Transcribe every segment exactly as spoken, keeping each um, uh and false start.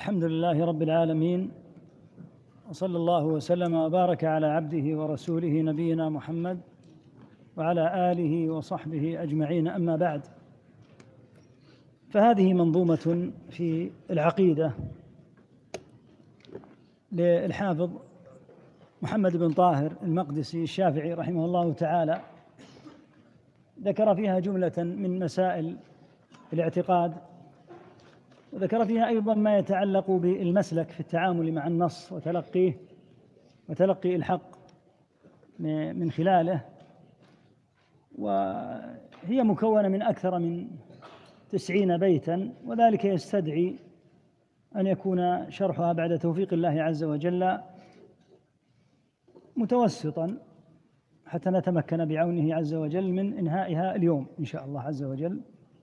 الحمد لله رب العالمين، وصلى الله وسلم وبارك على عبده ورسوله نبينا محمد وعلى آله وصحبه أجمعين. أما بعد، فهذه منظومة في العقيدة للحافظ محمد بن طاهر المقدسي الشافعي رحمه الله تعالى، ذكر فيها جملة من مسائل الاعتقاد، وذكر فيها أيضا ما يتعلق بالمسلك في التعامل مع النص وتلقيه وتلقي الحق من خلاله. وهي مكونة من أكثر من تسعين بيتا، وذلك يستدعي أن يكون شرحها بعد توفيق الله عز وجل متوسطا حتى نتمكن بعونه عز وجل من إنهائها اليوم إن شاء الله عز وجل.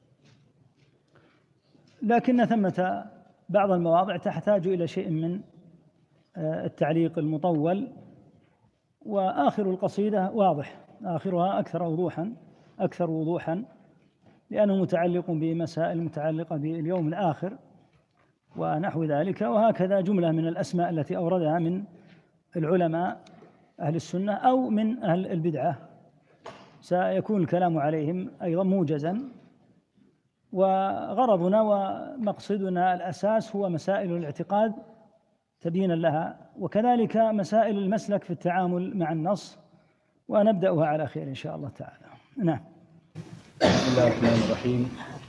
لكن ثمة بعض المواضع تحتاج إلى شيء من التعليق المطول، وآخر القصيدة واضح، آخرها أكثر وضوحا أكثر وضوحا لأنه متعلق بمسائل متعلقة باليوم الآخر ونحو ذلك. وهكذا جملة من الأسماء التي أوردها من العلماء أهل السنة أو من أهل البدعة سيكون الكلام عليهم أيضا موجزا. وغرضنا ومقصدنا الأساس هو مسائل الاعتقاد تبيينا لها، وكذلك مسائل المسلك في التعامل مع النص، ونبدأها على خير إن شاء الله تعالى. نعم. بسم الله الرحمن الرحيم.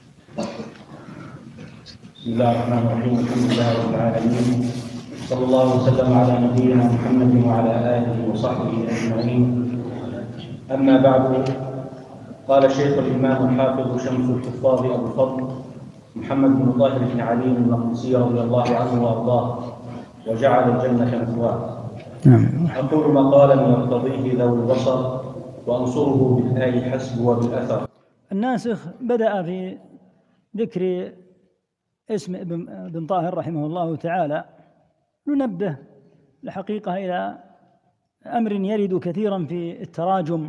بسم الله الرحمن الرحيم. الحمد لله رب العالمين، صلى الله وسلم على نبينا محمد وعلى آله وصحبه أجمعين. أما بعد، قال الشيخ الإمام الحافظ شمس الحفاظ أبو الفضل محمد بن طاهر بن علي المقدسي رضي الله عنه وأرضاه وجعل الجنة مثواه. أقول مقالا يقتضيه ذوي البصر وأنصره بالآي حسب وبالأثر. الناسخ بدأ في ذكر اسم ابن طاهر رحمه الله تعالى، ننبه الحقيقة إلى أمر يرد كثيرا في التراجم،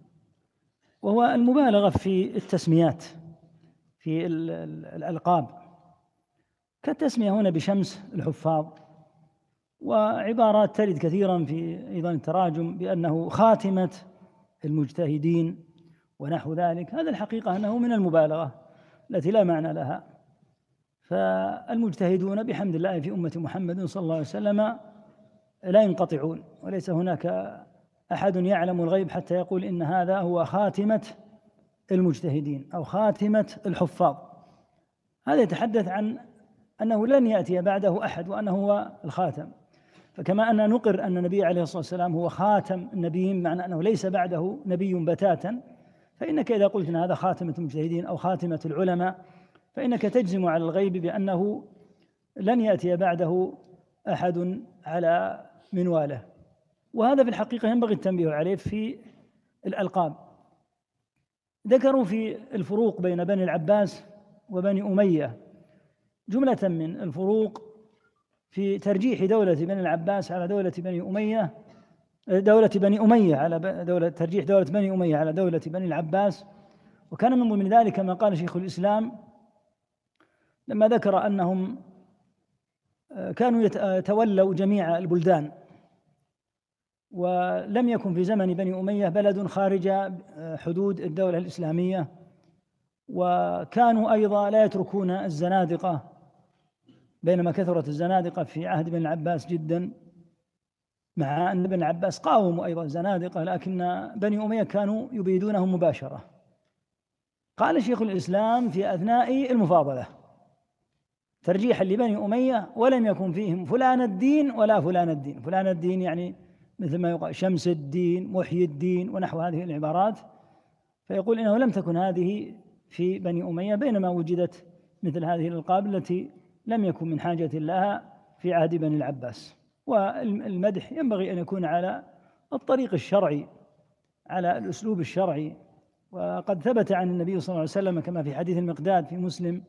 وهو المبالغة في التسميات في الألقاب، كالتسمية هنا بشمس الحفاظ، وعبارات ترد كثيرا في أيضا التراجم بأنه خاتمة المجتهدين ونحو ذلك. هذا الحقيقة أنه من المبالغة التي لا معنى لها. فالمجتهدون بحمد الله في أمة محمد صلى الله عليه وسلم لا ينقطعون، وليس هناك أحد يعلم الغيب حتى يقول إن هذا هو خاتمة المجتهدين أو خاتمة الحفاظ. هذا يتحدث عن أنه لن يأتي بعده أحد وأنه هو الخاتم. فكما أن نقر أن النبي عليه الصلاة والسلام هو خاتم النبيين، معنى أنه ليس بعده نبي بتاتا، فإنك إذا قلت إن هذا خاتمة المجتهدين أو خاتمة العلماء فإنك تجزم على الغيب بأنه لن يأتي بعده أحد على منواله. وهذا في الحقيقة ينبغي التنبيه عليه في الألقاب. ذكروا في الفروق بين بني العباس وبني أمية جملة من الفروق في ترجيح دولة بني العباس على دولة بني أمية، دولة بني أمية على دولة ترجيح دولة بني أمية على دولة بني العباس. وكان من ضمن ذلك ما قال شيخ الإسلام لما ذكر أنهم كانوا يتولوا جميع البلدان، ولم يكن في زمن بني أمية بلد خارج حدود الدولة الإسلامية، وكانوا أيضا لا يتركون الزنادقة، بينما كثرت الزنادقة في عهد بن العباس جدا، مع أن بن العباس قاوموا أيضا الزنادقة، لكن بني أمية كانوا يبيدونهم مباشرة. قال شيخ الإسلام في أثناء المفاضلة ترجيحا لبني أمية ولم يكن فيهم فلان الدين ولا فلان الدين. فلان الدين يعني مثل ما يقال شمس الدين، محيي الدين، ونحو هذه العبارات. فيقول إنه لم تكن هذه في بني أمية، بينما وجدت مثل هذه الألقاب التي لم يكن من حاجة لها في عهد بني العباس. والمدح ينبغي أن يكون على الطريق الشرعي، على الأسلوب الشرعي. وقد ثبت عن النبي صلى الله عليه وسلم كما في حديث المقداد في مسلم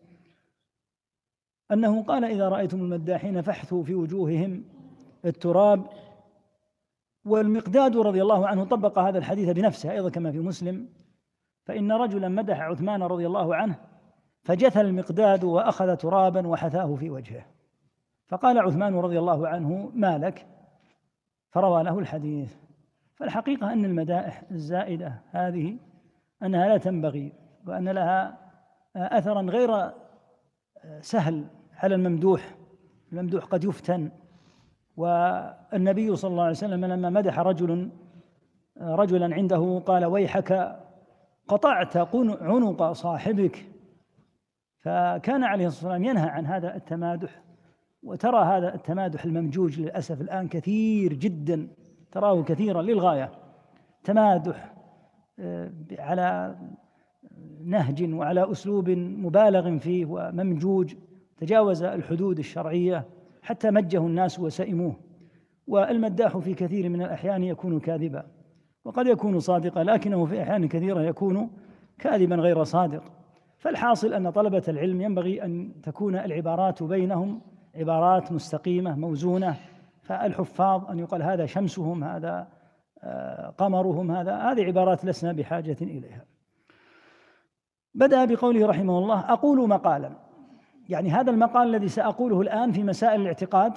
أنه قال: إذا رأيتم المداحين فاحثوا في وجوههم التراب. والمقداد رضي الله عنه طبق هذا الحديث بنفسه أيضا كما في مسلم، فإن رجلا مدح عثمان رضي الله عنه فجثى المقداد وأخذ ترابا وحثاه في وجهه، فقال عثمان رضي الله عنه: ما لك؟ فروى له الحديث. فالحقيقة أن المدائح الزائدة هذه أنها لا تنبغي، وأن لها أثرا غير سهل على الممدوح. الممدوح قد يفتن. والنبي صلى الله عليه وسلم لما مدح رجل رجلا عنده قال: ويحك قطعت عنق صاحبك. فكان عليه الصلاة والسلام ينهى عن هذا التمادح. وترى هذا التمادح الممجوج للأسف الآن كثير جدا، تراه كثيرا للغاية، تمادح على نهج وعلى أسلوب مبالغ فيه وممجوج، تجاوز الحدود الشرعية حتى مجه الناس وسئموه. والمداح في كثير من الأحيان يكون كاذبا، وقد يكون صادقا، لكنه في أحيان كثيرة يكون كاذبا غير صادق. فالحاصل أن طلبة العلم ينبغي أن تكون العبارات بينهم عبارات مستقيمة موزونة. فالحفاظ أن يقال هذا شمسهم، هذا قمرهم، هذا هذه عبارات لسنا بحاجة إليها. بدأ بقوله رحمه الله: أقول مقالا، يعني هذا المقال الذي سأقوله الآن في مسائل الاعتقاد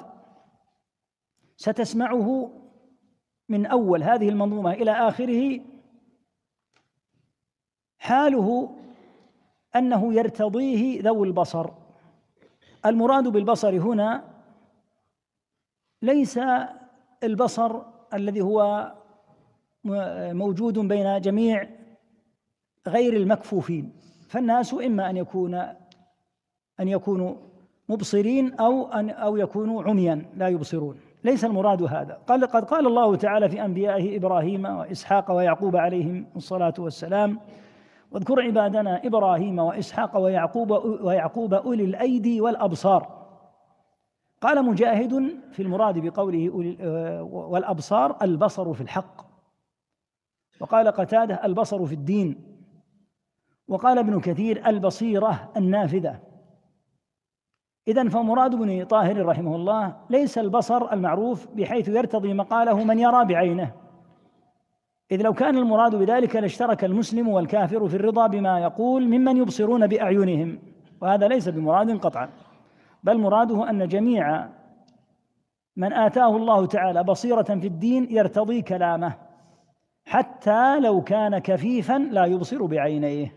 ستسمعه من أول هذه المنظومة إلى آخره، حاله أنه يرتضيه ذو البصر. المراد بالبصر هنا ليس البصر الذي هو موجود بين جميع غير المكفوفين، فالناس إما أن يكون أن يكونوا مبصرين أو أن أو يكونوا عميا لا يبصرون. ليس المراد هذا. قال قد قال الله تعالى في أنبيائه إبراهيم وإسحاق ويعقوب عليهم الصلاة والسلام: واذكر عبادنا إبراهيم وإسحاق ويعقوب ويعقوب أولي الأيدي والأبصار. قال مجاهد في المراد بقوله والأبصار البصر في الحق، وقال قتادة البصر في الدين، وقال ابن كثير البصيرة النافذة. إذن فمراد ابن طاهر رحمه الله ليس البصر المعروف بحيث يرتضي مقاله من يرى بعينه، إذ لو كان المراد بذلك لاشترك المسلم والكافر في الرضا بما يقول ممن يبصرون بأعينهم، وهذا ليس بمراد قطعا، بل مراده أن جميع من آتاه الله تعالى بصيرة في الدين يرتضي كلامه حتى لو كان كفيفا لا يبصر بعينيه.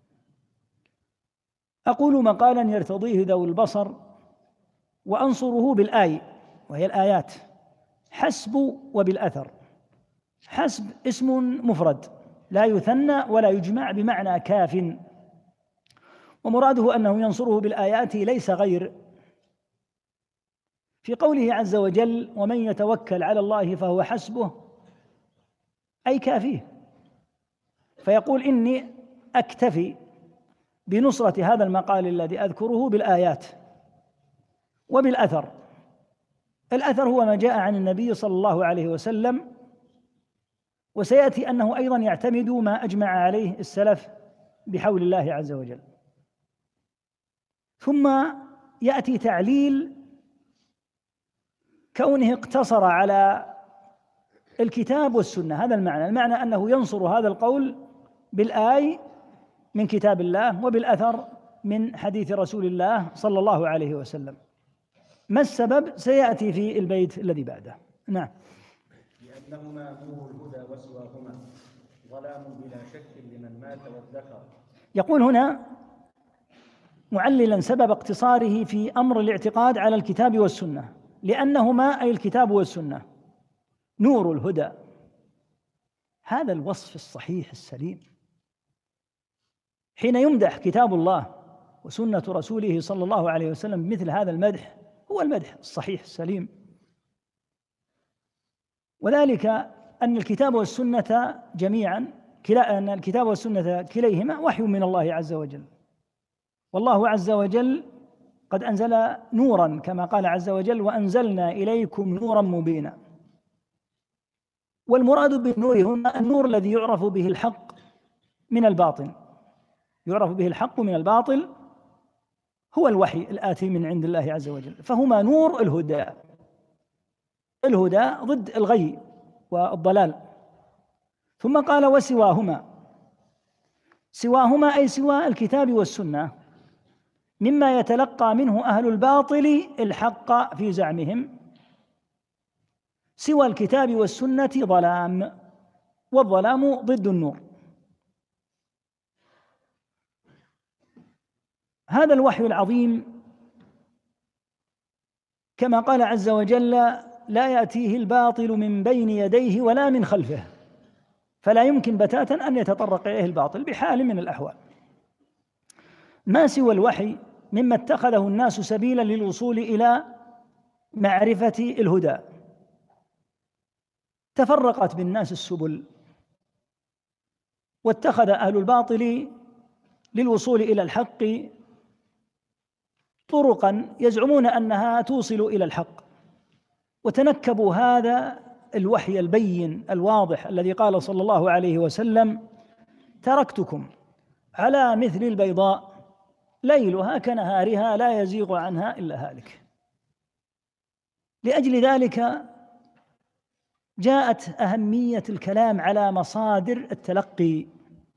أقول مقالا يرتضيه ذو البصر وأنصره بالآي، وهي الآيات، حسب وبالأثر. حسب اسم مفرد لا يثنى ولا يجمع بمعنى كاف، ومراده أنه ينصره بالآيات ليس غير. في قوله عز وجل: ومن يتوكل على الله فهو حسبه، أي كافيه. فيقول إني أكتفي بنصرة هذا المقال الذي أذكره بالآيات وبالأثر. الأثر هو ما جاء عن النبي صلى الله عليه وسلم، وسيأتي أنه أيضا يعتمد ما أجمع عليه السلف بحول الله عز وجل. ثم يأتي تعليل كونه اقتصر على الكتاب والسنة. هذا المعنى، المعنى أنه ينصر هذا القول بالآي من كتاب الله وبالأثر من حديث رسول الله صلى الله عليه وسلم. ما السبب؟ سيأتي في البيت الذي بعده. نعم. لأنهما نور الهدى وسواهما ظلام بلا شك لمن مات وادخر. يقول هنا معللا سبب اقتصاره في أمر الاعتقاد على الكتاب والسنة: لأنهما أي الكتاب والسنة نور الهدى. هذا الوصف الصحيح السليم. حين يمدح كتاب الله وسنة رسوله صلى الله عليه وسلم بمثل هذا المدح، هو المدح الصحيح السليم. وذلك أن الكتاب والسنة جميعا كلا أن الكتاب والسنة كليهما وحي من الله عز وجل، والله عز وجل قد أنزل نورا كما قال عز وجل: وأنزلنا إليكم نورا مبينا. والمراد بالنور هنا النور الذي يعرف به الحق من الباطل، يعرف به الحق من الباطل، هو الوحي الآتي من عند الله عز وجل. فهما نور الهدى، الهدى ضد الغي والضلال. ثم قال: وسواهما. سواهما أي سوى الكتاب والسنة، مما يتلقى منه أهل الباطل الحق في زعمهم، سوى الكتاب والسنة ظلام، والظلام ضد النور. هذا الوحي العظيم كما قال عز وجل: لا يأتيه الباطل من بين يديه ولا من خلفه، فلا يمكن بتاتا أن يتطرق إليه الباطل بحال من الأحوال. ما سوى الوحي مما اتخذه الناس سبيلا للوصول إلى معرفة الهدى. تفرقت بالناس السبل، واتخذ أهل الباطل للوصول إلى الحق طرقا يزعمون أنها توصل إلى الحق، وتنكبوا هذا الوحي البين الواضح الذي قال صلى الله عليه وسلم: تركتكم على مثل البيضاء ليلها كنهارها لا يزيغ عنها إلا هالك. لأجل ذلك جاءت أهمية الكلام على مصادر التلقي.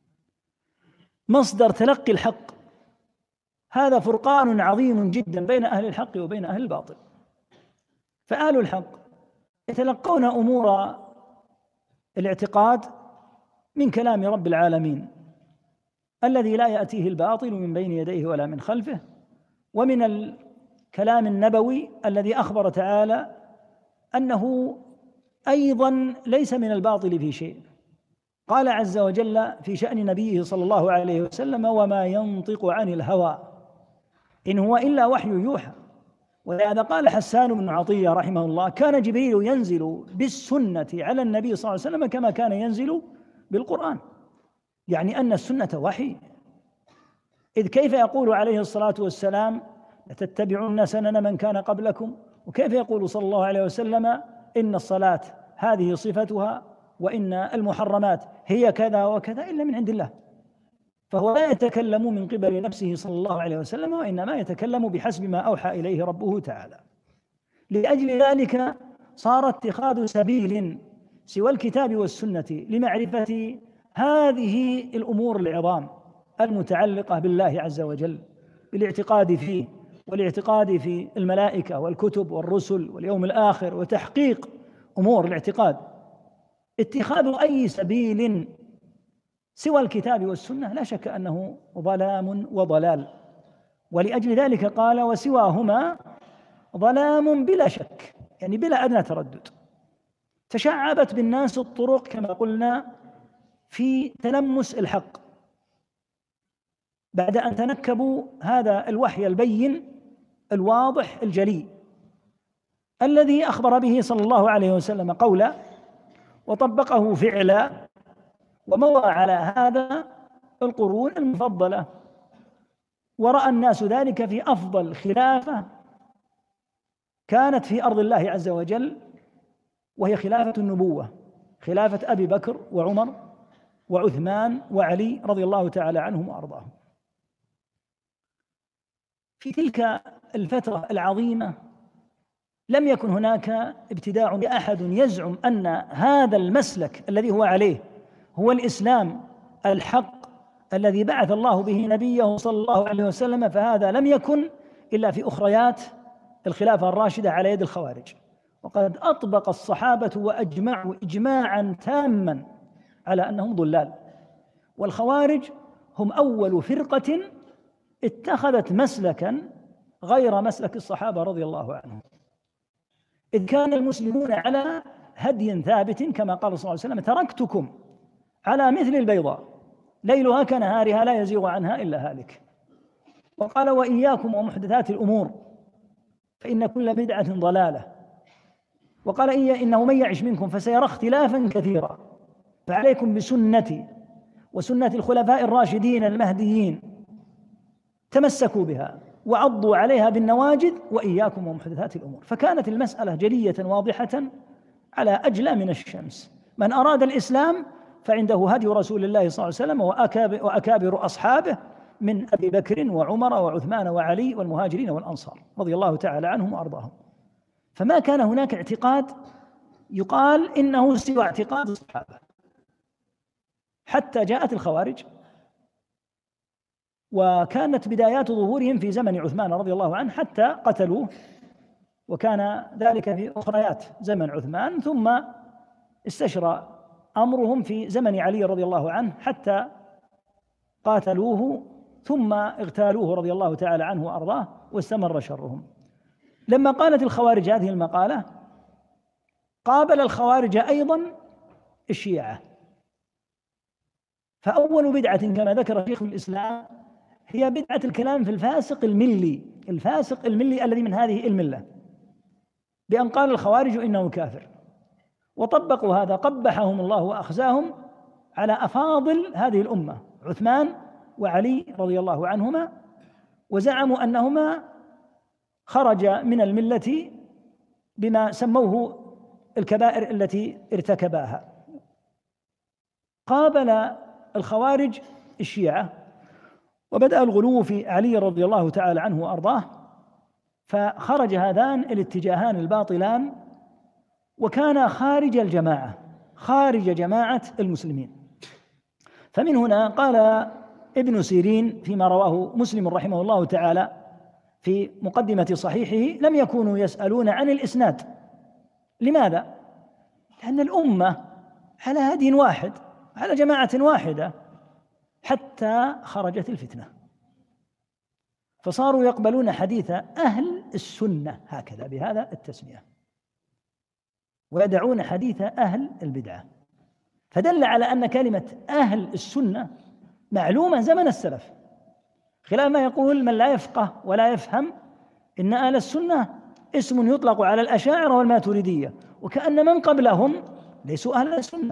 مصدر تلقي الحق هذا فرقان عظيم جدا بين أهل الحق وبين أهل الباطل. فأهل الحق يتلقون أمور الاعتقاد من كلام رب العالمين الذي لا يأتيه الباطل من بين يديه ولا من خلفه، ومن الكلام النبوي الذي أخبر تعالى أنه أيضا ليس من الباطل في شيء. قال عز وجل في شأن نبيه صلى الله عليه وسلم: وما ينطق عن الهوى إن هو إلا وحي يوحى. ولهذا قال حسان بن عطية رحمه الله: كان جبريل ينزل بالسنة على النبي صلى الله عليه وسلم كما كان ينزل بالقرآن، يعني أن السنة وحي. إذ كيف يقول عليه الصلاة والسلام: لتتبعن سنن من كان قبلكم، وكيف يقول صلى الله عليه وسلم: إن الصلاة هذه صفتها وإن المحرمات هي كذا وكذا، إلا من عند الله. فهو لا يتكلم من قبل نفسه صلى الله عليه وسلم، وإنما يتكلم بحسب ما أوحى إليه ربه تعالى. لأجل ذلك صار اتخاذ سبيل سوى الكتاب والسنة لمعرفة هذه الأمور العظام المتعلقة بالله عز وجل، بالاعتقاد فيه والاعتقاد في الملائكة والكتب والرسل واليوم الآخر وتحقيق أمور الاعتقاد. اتخاذ أي سبيل سوى الكتاب والسنة لا شك أنه ظلام وضلال، ولأجل ذلك قال: وسواهما ظلام بلا شك، يعني بلا أدنى تردد. تشعبت بالناس الطرق كما قلنا في تلمس الحق بعد أن تنكبوا هذا الوحي البين الواضح الجلي الذي أخبر به صلى الله عليه وسلم قولا وطبقه فعلا، ومضى على هذا القرون المفضلة، ورأى الناس ذلك في أفضل خلافة كانت في أرض الله عز وجل، وهي خلافة النبوة، خلافة أبي بكر وعمر وعثمان وعلي رضي الله تعالى عنهم وأرضاهم. في تلك الفترة العظيمة لم يكن هناك ابتداع لأحد يزعم أن هذا المسلك الذي هو عليه هو الإسلام الحق الذي بعث الله به نبيه صلى الله عليه وسلم، فهذا لم يكن إلا في أخريات الخلافة الراشدة على يد الخوارج. وقد أطبق الصحابة وأجمعوا إجماعا تاما على أنهم ضلال، والخوارج هم أول فرقة اتخذت مسلكا غير مسلك الصحابة رضي الله عنهم، إذ كان المسلمون على هدي ثابت كما قال صلى الله عليه وسلم: تركتكم على مثل البيضاء ليلها كنهارها لا يزيغ عنها إلا هالك. وقال: وإياكم ومحدثات الأمور فإن كل بدعة ضلالة. وقال: إنه من يعش منكم فسيرى اختلافا كثيرا فعليكم بسنتي وسنة الخلفاء الراشدين المهديين تمسكوا بها وعضوا عليها بالنواجذ وإياكم ومحدثات الأمور. فكانت المسألة جلية واضحة على أجلى من الشمس. من أراد الإسلام فعنده هدي رسول الله صلى الله عليه وسلم وأكابر, وأكابر أصحابه من أبي بكر وعمر وعثمان وعلي والمهاجرين والأنصار رضي الله تعالى عنهم وأرضاهم. فما كان هناك اعتقاد يقال إنه سوى اعتقاد الصحابة، حتى جاءت الخوارج وكانت بدايات ظهورهم في زمن عثمان رضي الله عنه حتى قتلوه، وكان ذلك في أخريات زمن عثمان، ثم استشرى أمرهم في زمن علي رضي الله عنه حتى قاتلوه ثم اغتالوه رضي الله تعالى عنه وأرضاه، واستمر شرهم. لما قالت الخوارج هذه المقالة قابل الخوارج أيضا الشيعة. فأول بدعة كما ذكر شيخ الإسلام هي بدعة الكلام في الفاسق الملي، الفاسق الملي الذي من هذه الملة، بأن قال الخوارج إنه كافر، وطبقوا هذا، قبحهم الله وأخزاهم على أفاضل هذه الأمة عثمان وعلي رضي الله عنهما، وزعموا أنهما خرج من الملة بما سموه الكبائر التي ارتكباها. قابل الخوارج الشيعة وبدأ الغلو في علي رضي الله تعالى عنه وأرضاه، فخرج هذان الاتجاهان الباطلان وكان خارج الجماعة، خارج جماعة المسلمين. فمن هنا قال ابن سيرين فيما رواه مسلم رحمه الله تعالى في مقدمة صحيحه: لم يكونوا يسألون عن الإسناد. لماذا؟ لأن الأمة على هدي واحد، على جماعة واحدة، حتى خرجت الفتنة، فصاروا يقبلون حديث أهل السنة هكذا بهذا التسمية، ويدعون حديث أهل البدعة. فدل على أن كلمة أهل السنة معلومة زمن السلف، خلاف ما يقول من لا يفقه ولا يفهم إن أهل السنة اسم يطلق على الأشاعرة والماتريدية، وكأن من قبلهم ليسوا أهل السنة،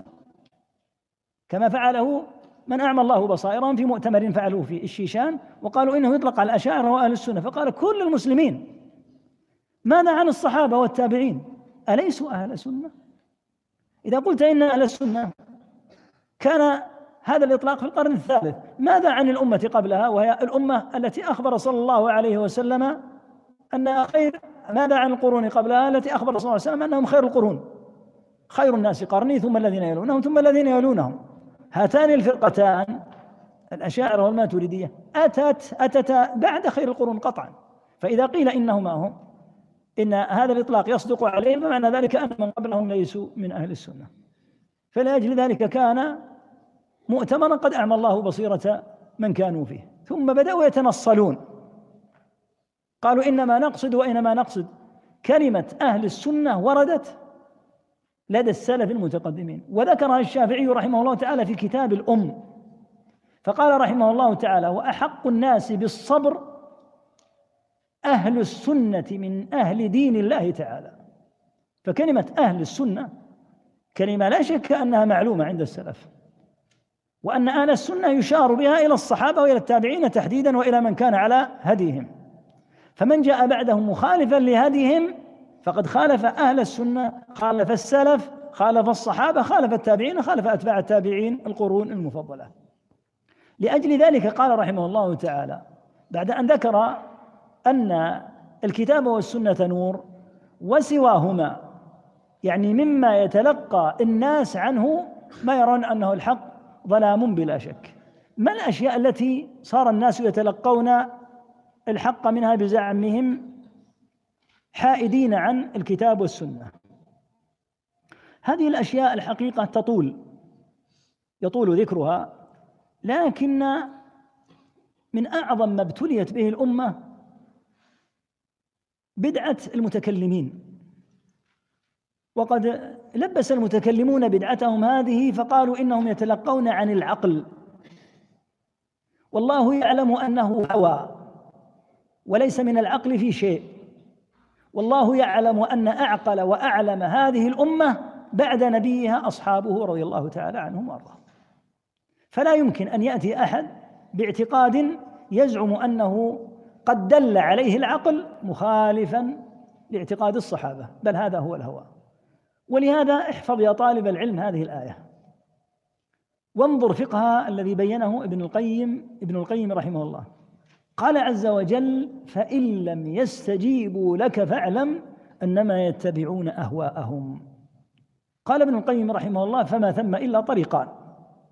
كما فعله من أعمى الله بصائرهم في مؤتمر فعلوه في الشيشان، وقالوا إنه يطلق على الأشاعرة وأهل السنة، فقال كل المسلمين. ماذا عن الصحابة والتابعين؟ أليسوا أهل سنة؟ إذا قلت إن أهل السنة كان هذا الإطلاق في القرن الثالث، ماذا عن الأمة قبلها وهي الأمة التي أخبر صلى الله عليه وسلم أنها خير؟ ماذا عن القرون قبلها التي أخبر صلى الله عليه وسلم أنهم خير القرون؟ خير الناس قرني ثم الذين يلونهم ثم الذين يلونهم. هاتان الفرقتان الأشاعرة والماتريدية أتت أتتا بعد خير القرون قطعا. فإذا قيل إنهما هم إن هذا الإطلاق يصدق عليهم، فمعنى ذلك أن من قبلهم ليسوا من أهل السنة. فلأجل ذلك كان مؤتمرا قد أعمى الله بصيرة من كانوا فيه. ثم بدأوا يتنصلون، قالوا إنما نقصد وإنما نقصد كلمة أهل السنة وردت لدى السلف المتقدمين، وذكرها الشافعي رحمه الله تعالى في كتاب الأم، فقال رحمه الله تعالى: وأحق الناس بالصبر أهل السنة من أهل دين الله تعالى. فكلمة أهل السنة كلمة لا شك أنها معلومة عند السلف، وأن أهل السنة يشار بها إلى الصحابة وإلى التابعين تحديدا وإلى من كان على هديهم، فمن جاء بعدهم مخالفا لهديهم فقد خالف أهل السنة، خالف السلف، خالف الصحابة، خالف التابعين، خالف أتباع التابعين القرون المفضلة. لأجل ذلك قال رحمه الله تعالى بعد أن ذكر أن الكتاب والسنة نور وسواهما يعني مما يتلقى الناس عنه ما يرون أنه الحق ظلام بلا شك. ما الأشياء التي صار الناس يتلقون الحق منها بزعمهم حائدين عن الكتاب والسنة؟ هذه الأشياء الحقيقة تطول يطول ذكرها، لكن من أعظم ما ابتليت به الأمة بدعة المتكلمين. وقد لبس المتكلمون بدعتهم هذه فقالوا إنهم يتلقون عن العقل، والله يعلم أنه هوى وليس من العقل في شيء، والله يعلم أن أعقل وأعلم هذه الأمة بعد نبيها أصحابه رضي الله تعالى عنهم وأرضاهم. فلا يمكن أن يأتي أحد باعتقاد يزعم أنه قد دل عليه العقل مخالفا لاعتقاد الصحابة، بل هذا هو الهوى. ولهذا احفظ يا طالب العلم هذه الآية وانظر فقهها الذي بينه ابن القيم ابن القيم رحمه الله. قال عز وجل: فإن لم يستجيبوا لك فاعلم أنما يتبعون أهواءهم. قال ابن القيم رحمه الله: فما ثم إلا طريقان،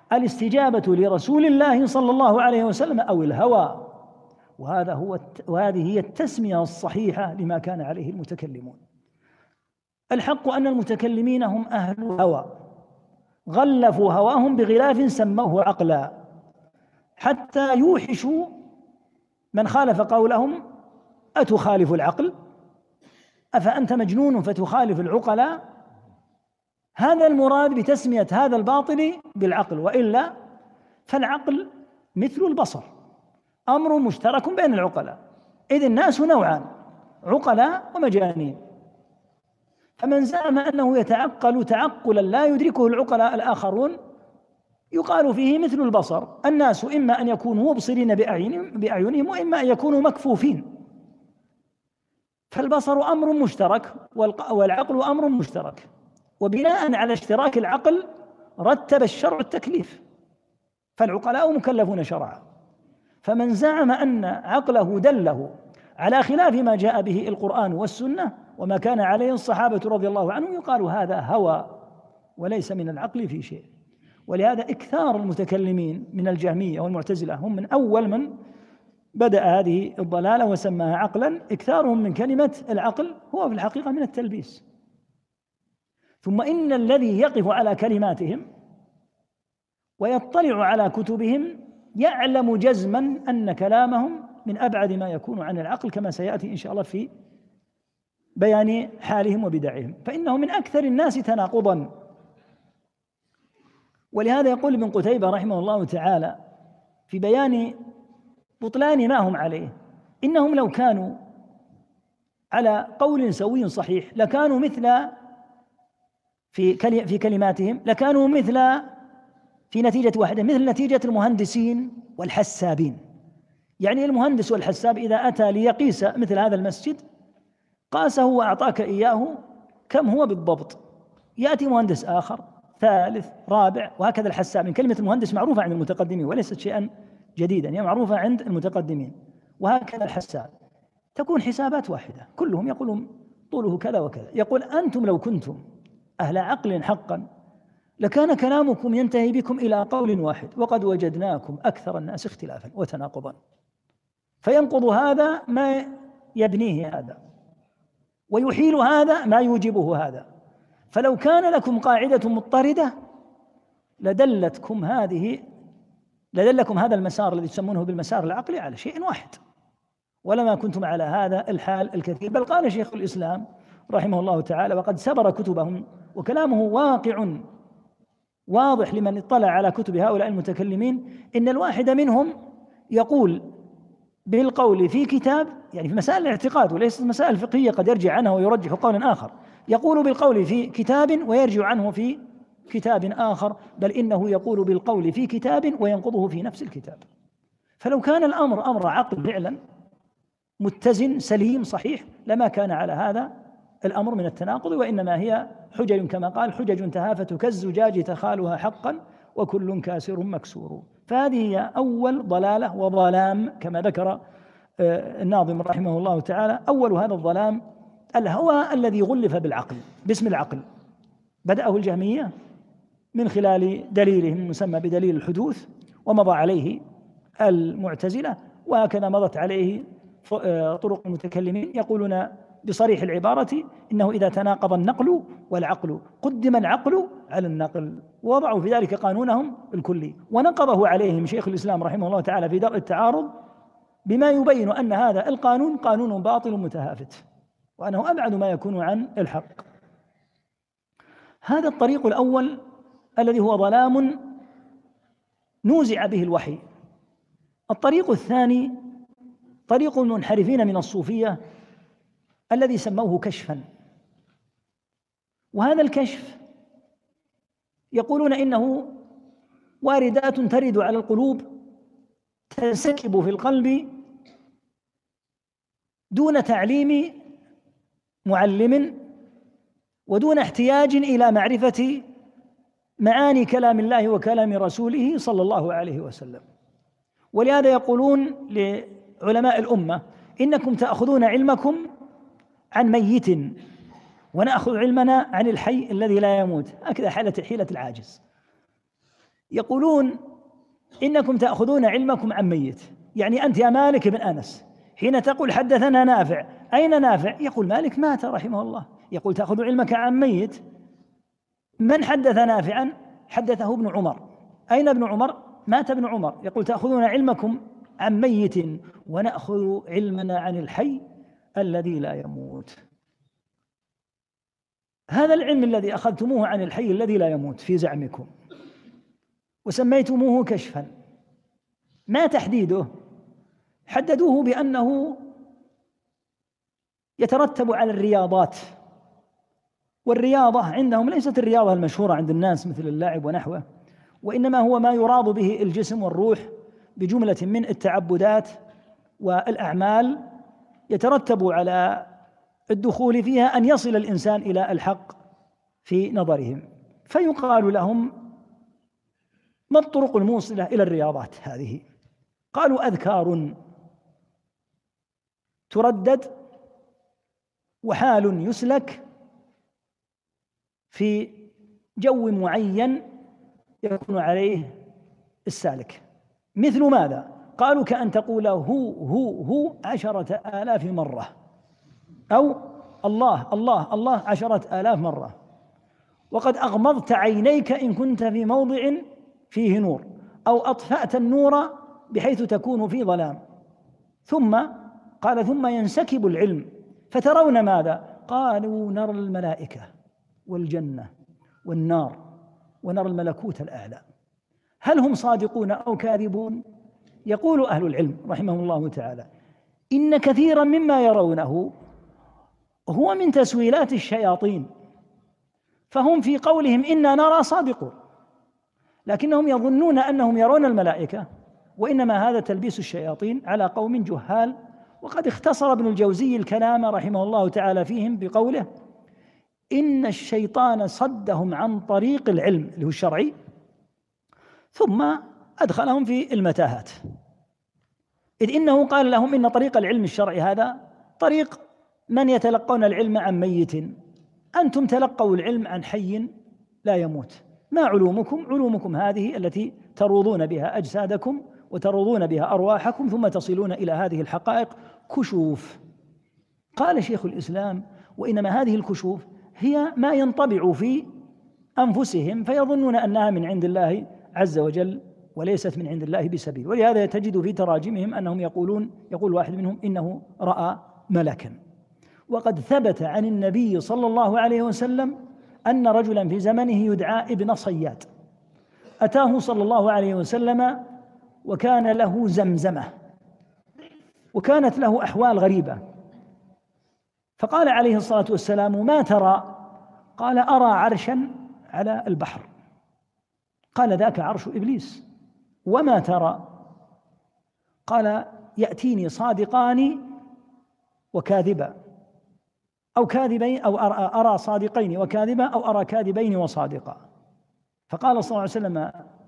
الاستجابة لرسول الله صلى الله عليه وسلم أو الهوى، وهذا هو وهذه هي التسمية الصحيحة لما كان عليه المتكلمون. الحق أن المتكلمين هم أهل الهوى، غلفوا هواهم بغلاف سموه عقلا، حتى يوحشوا من خالف قولهم: أتخالف العقل؟ أفأنت مجنون فتخالف العقلاء؟ هذا المراد بتسمية هذا الباطل بالعقل، وإلا فالعقل مثل البصر، أمر مشترك بين العقلاء، إذ الناس نوعان: عقلاء ومجانين. فمن زعم أنه يتعقل تعقلا لا يدركه العقلاء الآخرون يقال فيه مثل البصر. الناس إما أن يكونوا مبصرين بأعينهم وإما أن يكونوا مكفوفين. فالبصر أمر مشترك والعقل أمر مشترك، وبناء على اشتراك العقل رتب الشرع التكليف، فالعقلاء مكلفون شرعا. فمن زعم أن عقله دله على خلاف ما جاء به القرآن والسنة وما كان عليه الصحابة رضي الله عنهم يقال هذا هوى وليس من العقل في شيء. ولهذا إكثار المتكلمين من الجهمية والمعتزلة، هم من أول من بدأ هذه الضلالة وسماها عقلا، إكثارهم من كلمة العقل هو في الحقيقة من التلبيس. ثم إن الذي يقف على كلماتهم ويطلع على كتبهم يعلم جزما أن كلامهم من أبعد ما يكون عن العقل، كما سيأتي إن شاء الله في بيان حالهم وبدعهم، فإنه من أكثر الناس تناقضا. ولهذا يقول ابن قتيبة رحمه الله تعالى في بيان بطلان ما هم عليه: إنهم لو كانوا على قول سوي صحيح لكانوا مثل في في كلماتهم لكانوا مثل في نتيجة واحدة مثل نتيجة المهندسين والحسابين. يعني المهندس والحساب إذا أتى ليقيس مثل هذا المسجد قاسه وأعطاك إياه كم هو بالضبط، يأتي مهندس آخر ثالث رابع وهكذا. الحساب من كلمة المهندس معروفة عند المتقدمين وليست شيئا جديدا، هي يعني معروفة عند المتقدمين، وهكذا الحساب تكون حسابات واحدة كلهم يقولون طوله كذا وكذا. يقول: أنتم لو كنتم أهل عقل حقا لكان كلامكم ينتهي بكم إلى قول واحد، وقد وجدناكم أكثر الناس اختلافا وتناقضا. فينقض هذا ما يبنيه هذا، ويحيل هذا ما يوجبه هذا. فلو كان لكم قاعدة مضطردة لدلتكم هذه لدلكم هذا المسار الذي تسمونه بالمسار العقلي على شيء واحد، ولما كنتم على هذا الحال الكثير. بل قال شيخ الإسلام رحمه الله تعالى، وقد سبر كتبهم وكلامه واقع واضح لمن اطلع على كتب هؤلاء المتكلمين، إن الواحد منهم يقول بالقول في كتاب، يعني في مسائل الاعتقاد وليست مسائل فقهية قد يرجع عنها ويرجح قولا آخر، يقول بالقول في كتاب ويرجع عنه في كتاب آخر، بل إنه يقول بالقول في كتاب وينقضه في نفس الكتاب. فلو كان الأمر أمر عقل فعلا متزن سليم صحيح لما كان على هذا الأمر من التناقض، وإنما هي حجج كما قال: حجج تهافت كالزجاج تخالها حقا وكل كاسر مكسور. فهذه هي أول ضلالة وظلام كما ذكر الناظم رحمه الله تعالى. أول هذا الظلام الهوى الذي غلف بالعقل باسم العقل، بدأه الجهمية من خلال دليلهم المسمى بدليل الحدوث، ومضى عليه المعتزلة، وهكذا مضت عليه طرق المتكلمين يقولون بصريح العبارة إنه إذا تناقض النقل والعقل قدم العقل على النقل، ووضعوا في ذلك قانونهم الكلي، ونقضه عليهم شيخ الإسلام رحمه الله تعالى في درء التعارض بما يبين أن هذا القانون قانون باطل متهافت، وأنه أبعد ما يكون عن الحق. هذا الطريق الأول الذي هو ظلام نوزع به الوحي. الطريق الثاني طريق المنحرفين من الصوفية الذي سموه كشفا، وهذا الكشف يقولون إنه واردات ترد على القلوب تنسكب في القلب دون تعليم معلم ودون احتياج إلى معرفة معاني كلام الله وكلام رسوله صلى الله عليه وسلم. ولهذا يقولون لعلماء الأمة: إنكم تأخذون علمكم عن ميت ونأخذ علمنا عن الحي الذي لا يموت. هكذا حالة حيلة العاجز، يقولون إنكم تأخذون علمكم عن ميت، يعني أنت يا مالك بن أنس حين تقول حدثنا نافع، أين نافع؟ يقول مالك مات رحمه الله. يقول تأخذ علمك عن ميت. من حدث نافعا؟ حدثه ابن عمر. أين ابن عمر؟ مات ابن عمر. يقول تأخذون علمكم عن ميت ونأخذ علمنا عن الحي الذي لا يموت. هذا العلم الذي أخذتموه عن الحي الذي لا يموت في زعمكم وسميتموه كشفا، ما تحديده؟ حددوه بأنه يترتب على الرياضات، والرياضة عندهم ليست الرياضة المشهورة عند الناس مثل اللعب ونحوه، وإنما هو ما يراض به الجسم والروح بجملة من التعبدات والأعمال يترتب على الدخول فيها أن يصل الإنسان إلى الحق في نظرهم. فيقال لهم ما الطرق الموصلة إلى الرياضات هذه؟ قالوا أذكار تردد وحال يسلك في جو معين يكون عليه السالك. مثل ماذا؟ قالوا كأن تقول هو هو هو عشرة آلاف مرة، أو الله الله الله عشرة آلاف مرة، وقد أغمضت عينيك إن كنت في موضع فيه نور، أو أطفأت النور بحيث تكون في ظلام. ثم قال ثم ينسكب العلم فترون ماذا؟ قالوا نرى الملائكة والجنة والنار ونرى الملكوت الأعلى. هل هم صادقون أو كاذبون؟ يقول أهل العلم رحمهم الله تعالى إن كثيرا مما يرونه هو من تسويلات الشياطين، فهم في قولهم إنا نرى صادقون، لكنهم يظنون أنهم يرون الملائكة، وإنما هذا تلبيس الشياطين على قوم جهال. وقد اختصر ابن الجوزي الكلام رحمه الله تعالى فيهم بقوله إن الشيطان صدهم عن طريق العلم اللي هو الشرعي ثم أدخلهم في المتاهات، إذ إنه قال لهم إن طريق العلم الشرعي هذا طريق من يتلقون العلم عن ميت، أنتم تلقوا العلم عن حي لا يموت. ما علومكم؟ علومكم هذه التي تروضون بها أجسادكم وتروضون بها أرواحكم ثم تصلون إلى هذه الحقائق كشوف. قال شيخ الإسلام وإنما هذه الكشوف هي ما ينطبع في أنفسهم فيظنون أنها من عند الله عز وجل وليست من عند الله بسبيل. ولهذا تجد في تراجمهم أنهم يقولون يقول واحد منهم إنه رأى ملكا. وقد ثبت عن النبي صلى الله عليه وسلم أن رجلا في زمنه يدعى ابن صياد أتاه صلى الله عليه وسلم وكان له زمزمة وكانت له أحوال غريبة، فقال عليه الصلاة والسلام ما ترى؟ قال أرى عرشا على البحر. قال ذاك عرش إبليس. وما ترى؟ قال يأتيني صادقان وكاذبا، أو كاذبين، أو أرى صادقين وكاذبا، أو أرى كاذبين وصادقا. فقال صلى الله عليه وسلم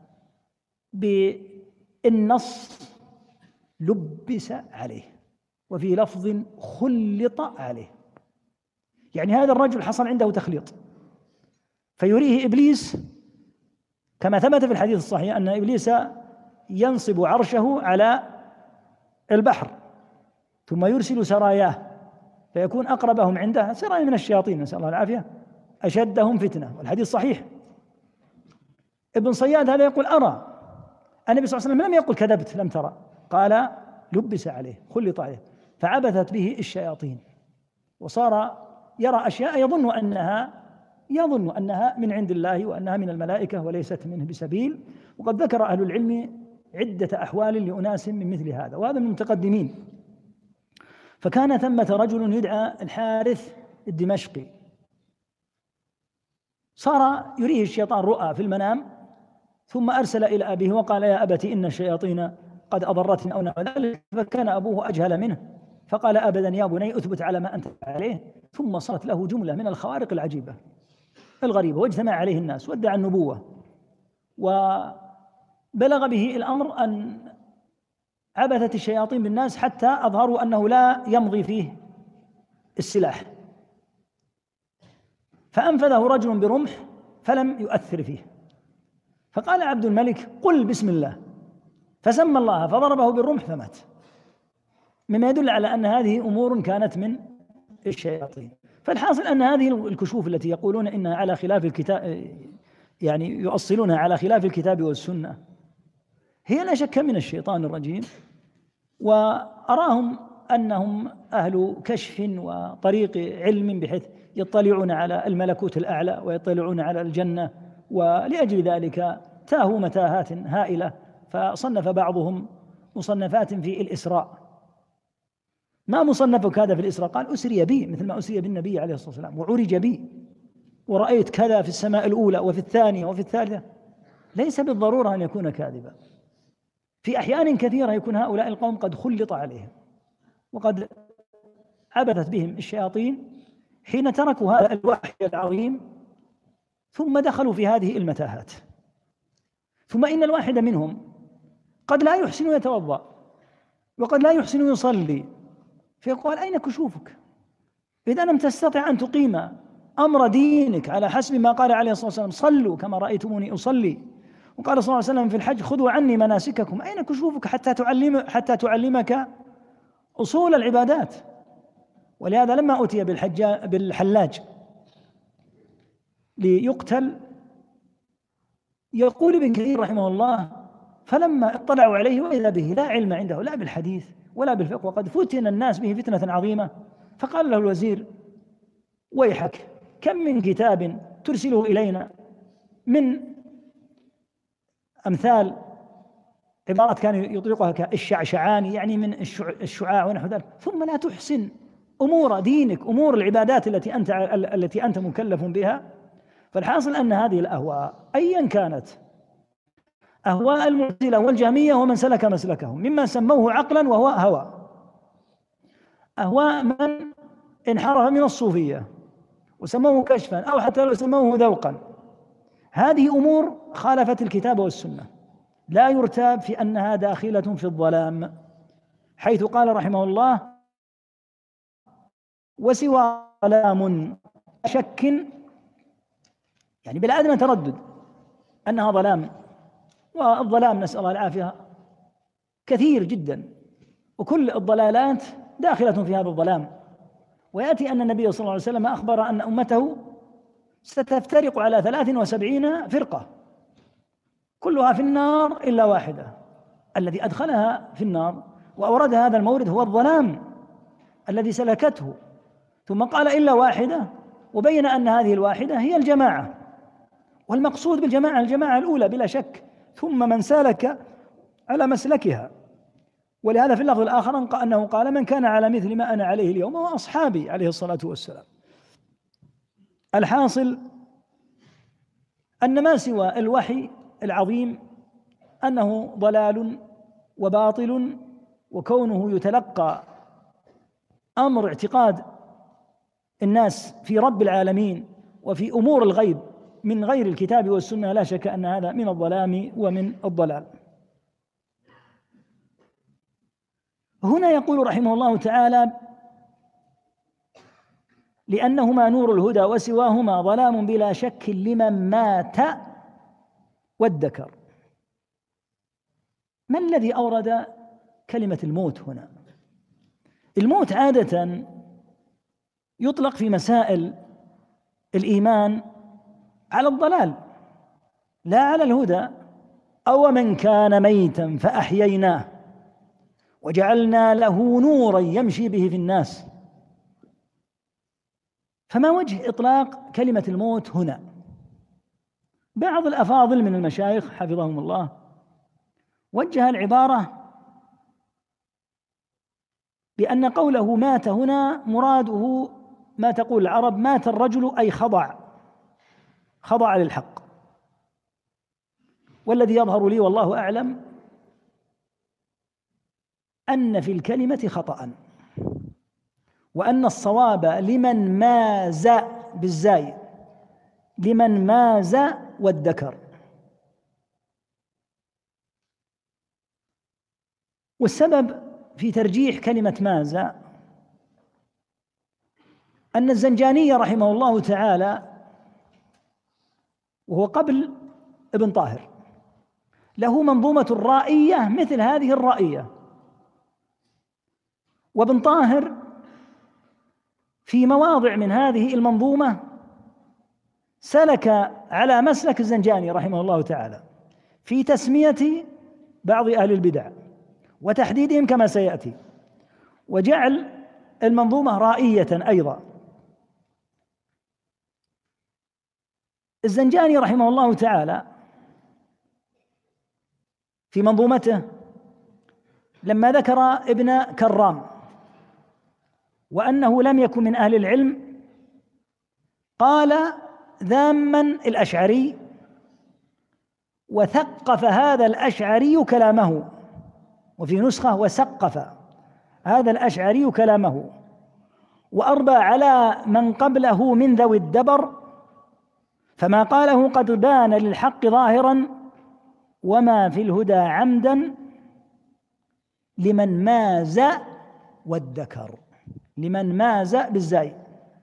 بالنص لبس عليه، وفي لفظ خلط عليه، يعني هذا الرجل حصل عنده تخليط. فيريه إبليس كما ثبت في الحديث الصحيح أن إبليس ينصب عرشه على البحر ثم يرسل سراياه فيكون أقربهم عنده سرايا من الشياطين نسأل الله العافية أشدهم فتنة، والحديث صحيح. ابن صياد هذا يقول أرى. النبي صلى الله عليه وسلم لم يقل كذبت لم ترى، قال لبس عليه خلط عليه، فعبثت به الشياطين وصار يرى أشياء يظن أنها يظن أنها من عند الله وأنها من الملائكة وليست منه بسبيل. وقد ذكر أهل العلم عدة أحوال لأناس من مثل هذا، وهذا من المتقدمين. فكان ثمة رجل يدعى الحارث الدمشقي، صار يريه الشيطان رؤى في المنام، ثم أرسل إلى أبيه وقال يا أبتي إن الشياطين قد أضرتني أو نحو ذلك، فكان أبوه أجهل منه فقال أبدا يا بني أثبت على ما أنت عليه. ثم صارت له جملة من الخوارق العجيبة الغريبة واجتمع عليه الناس وادعى النبوة، وبلغ به الأمر أن عبثت الشياطين بالناس حتى أظهروا أنه لا يمضي فيه السلاح، فأنفذه رجل برمح فلم يؤثر فيه، فقال عبد الملك: قل بسم الله، فسمى الله فضربه بالرمح فمات، مما يدل على أن هذه أمور كانت من الشياطين. فالحاصل أن هذه الكشوف التي يقولون إنها على خلاف الكتاب، يعني يؤصلونها على خلاف الكتاب والسنة، هي لا شك من الشيطان الرجيم، وأراهم أنهم أهل كشف وطريق علم، بحيث يطلعون على الملكوت الأعلى ويطلعون على الجنة، ولأجل ذلك تاهوا متاهات هائلة. فصنف بعضهم مصنفات في الإسراء. ما مصنفك هذا في الإسراء؟ قال: أسري بي مثل ما أسري بالنبي عليه الصلاة والسلام، وعرج بي، ورأيت كذا في السماء الأولى وفي الثانية وفي الثالثة. ليس بالضرورة أن يكون كاذبا، في أحيان كثيرة يكون هؤلاء القوم قد خلط عليهم وقد عبثت بهم الشياطين حين تركوا هذا الوحي العظيم ثم دخلوا في هذه المتاهات. ثم إن الواحد منهم قد لا يحسن يتوضأ وقد لا يحسن يصلي، فيقول: أين كشوفك؟ إذا لم تستطع أن تقيم أمر دينك على حسب ما قال عليه الصلاة والسلام: صلوا كما رأيتموني أصلي، وقال صلى الله عليه وسلم في الحج: خذوا عني مناسككم. أين كشوفك حتى تعلم حتى تعلمك أصول العبادات؟ ولهذا لما أتي بالحلاج ليقتل، يقول ابن كثير رحمه الله: فلما اطلعوا عليه وإذا به لا علم عنده لا بالحديث ولا بالفقه، وقد فتن الناس به فتنة عظيمة. فقال له الوزير: ويحك، كم من كتاب ترسله إلينا من أمثال عبارات كان يطلقها كالشعشعاني، يعني من الشعاع ونحو ذلك، ثم لا تحسن أمور دينك، أمور العبادات التي أنت التي أنت مكلف بها. فالحاصل أن هذه الأهواء أيا كانت، أهواء المعتزلة والجهمية ومن سلك مسلكهم، مما سموه عقلا وهو هوى، أهواء من انحرف من الصوفية وسموه كشفا، أو حتى لو سموه ذوقا، هذه أمور خالفت الكتاب والسنة، لا يرتاب في أنها داخلة في الظلام، حيث قال رحمه الله: وسوى ظلام شك، يعني بلا أدنى تردد أنها ظلام. والظلام نسأل الله العافية كثير جدا، وكل الضلالات داخلة في هذا الظلام. ويأتي أن النبي صلى الله عليه وسلم أخبر أن أمته ستفترق على ثلاث وسبعين فرقة كلها في النار إلا واحدة. الذي أدخلها في النار وأورد هذا المورد هو الظلام الذي سلكته، ثم قال إلا واحدة، وبين أن هذه الواحدة هي الجماعة، والمقصود بالجماعة الجماعة الأولى بلا شك، ثم من سالك على مسلكها. ولهذا في اللفظ الآخر أنه قال: من كان على مثل ما أنا عليه اليوم وأصحابي عليه الصلاة والسلام. الحاصل أن ما سوى الوحي العظيم أنه ضلال وباطل، وكونه يتلقى أمر اعتقاد الناس في رب العالمين وفي أمور الغيب من غير الكتاب والسنة، لا شك أن هذا من الظلام ومن الضلال. هنا يقول رحمه الله تعالى: لأنهما نور الهدى وسواهما ظلام بلا شك لمن مات وادكر. ما الذي أورد كلمة الموت هنا؟ الموت عادة يطلق في مسائل الإيمان على الضلال لا على الهدى. أو من كان ميتا فأحييناه وجعلنا له نورا يمشي به في الناس. فما وجه إطلاق كلمة الموت هنا؟ بعض الأفاضل من المشايخ حفظهم الله وجه العبارة بأن قوله مات هنا مراده ما تقول العرب: مات الرجل أي خضع، خضع للحق. والذي يظهر لي والله أعلم أن في الكلمة خطأ، وأن الصواب لمن ماز بالزاي، لمن ماز والذكر. والسبب في ترجيح كلمة ماز أن الزنجاني رحمه الله تعالى، وهو قبل ابن طاهر، له منظومة رائية مثل هذه الرائية. وابن طاهر في مواضع من هذه المنظومة سلك على مسلك الزنجاني رحمه الله تعالى في تسمية بعض أهل البدع وتحديدهم كما سيأتي، وجعل المنظومة رائية أيضا. الزنجاني رحمه الله تعالى في منظومته لما ذكر ابن كرام وأنه لم يكن من أهل العلم قال ذاما الأشعري، وثقف هذا الأشعري كلامه، وفي نسخة وسقف هذا الأشعري كلامه، وأربى على من قبله من ذوي الدبر، فما قاله قد بان للحق ظاهرا وما في الهدى عمدا لمن ماز وادكر. لمن ماز بالزاي.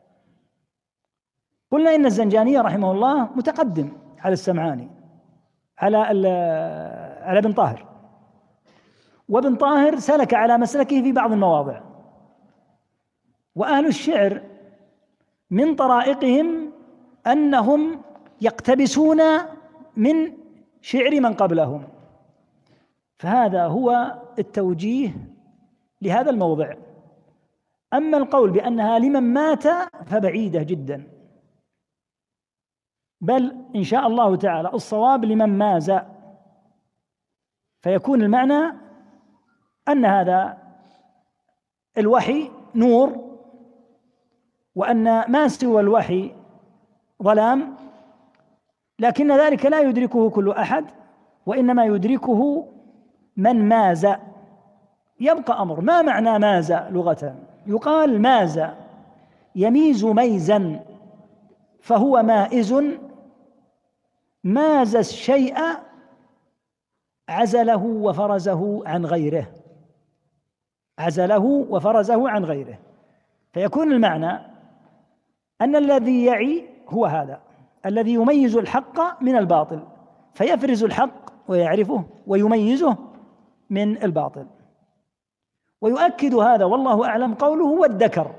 قلنا إن الزنجاني رحمه الله متقدم على السمعاني على على ابن طاهر، وابن طاهر سلك على مسلكه في بعض المواضع. وأهل الشعر من طرائقهم أنهم يقتبسون من شعر من قبلهم، فهذا هو التوجيه لهذا الموضع. أما القول بأنها لمن مات فبعيدة جدا، بل إن شاء الله تعالى الصواب لمن ماز، فيكون المعنى أن هذا الوحي نور، وأن ما سوى الوحي ظلام، لكن ذلك لا يدركه كل أحد، وإنما يدركه من ماز. يبقى أمر، ما معنى ماز لغة؟ يقال ماز يميز ميزا، فهو مائز، ماز الشيء عزله وفرزه عن غيره، عزله وفرزه عن غيره. فيكون المعنى أن الذي يعي هو هذا الذي يميز الحق من الباطل، فيفرز الحق ويعرفه ويميزه من الباطل. ويؤكد هذا والله أعلم قوله والذكر،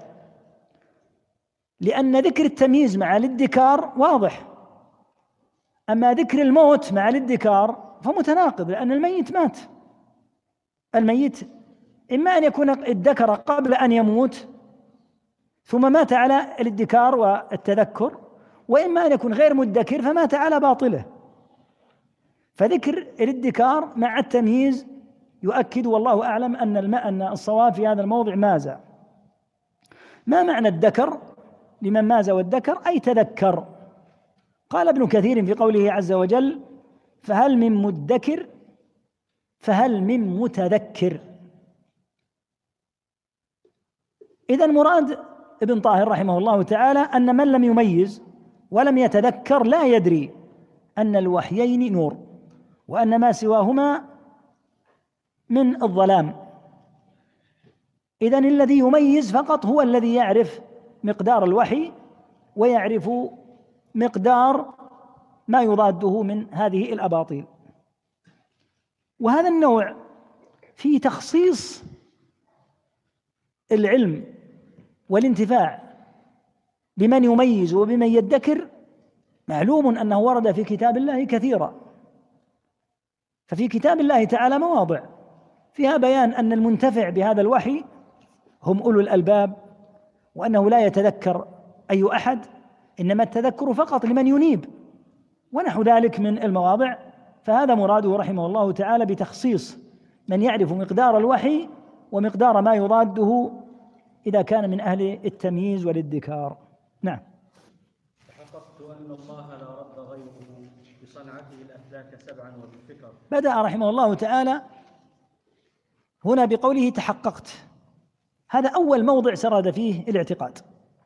لأن ذكر التمييز مع الادكار واضح، أما ذكر الموت مع الادكار فمتناقض، لأن الميت مات. الميت إما أن يكون ادكر قبل أن يموت ثم مات على الادكار والتذكر، وإما أن يكون غير مدكر فمات على باطله. فذكر الادكار مع التمييز يؤكد والله أعلم أن الماء أن الصواب في هذا الموضع ماز. ما معنى الذكر؟ لمن ماز والذكر أي تذكر. قال ابن كثير في قوله عز وجل فهل من مدكر فهل من متذكر. إذن مراد ابن طاهر رحمه الله تعالى أن من لم يميز ولم يتذكر لا يدري أن الوحيين نور، وأن ما سواهما من الظلام. إذن الذي يميز فقط هو الذي يعرف مقدار الوحي ويعرف مقدار ما يضاده من هذه الأباطيل. وهذا النوع في تخصيص العلم والانتفاع بمن يميز وبمن يدكر معلوم أنه ورد في كتاب الله كثيرا. ففي كتاب الله تعالى مواضع فيها بيان أن المنتفع بهذا الوحي هم أولو الألباب، وأنه لا يتذكر أي أحد، إنما التذكر فقط لمن ينيب، ونحو ذلك من المواضع. فهذا مراده رحمه الله تعالى بتخصيص من يعرف مقدار الوحي ومقدار ما يضاده إذا كان من أهل التمييز والادكار. نعم. تحققت أن الله لا رب غيره بصنعته الأفلاك سبعا وبالفكر. بدأ رحمه الله تعالى هنا بقوله تحققت، هذا أول موضع سرد فيه الاعتقاد،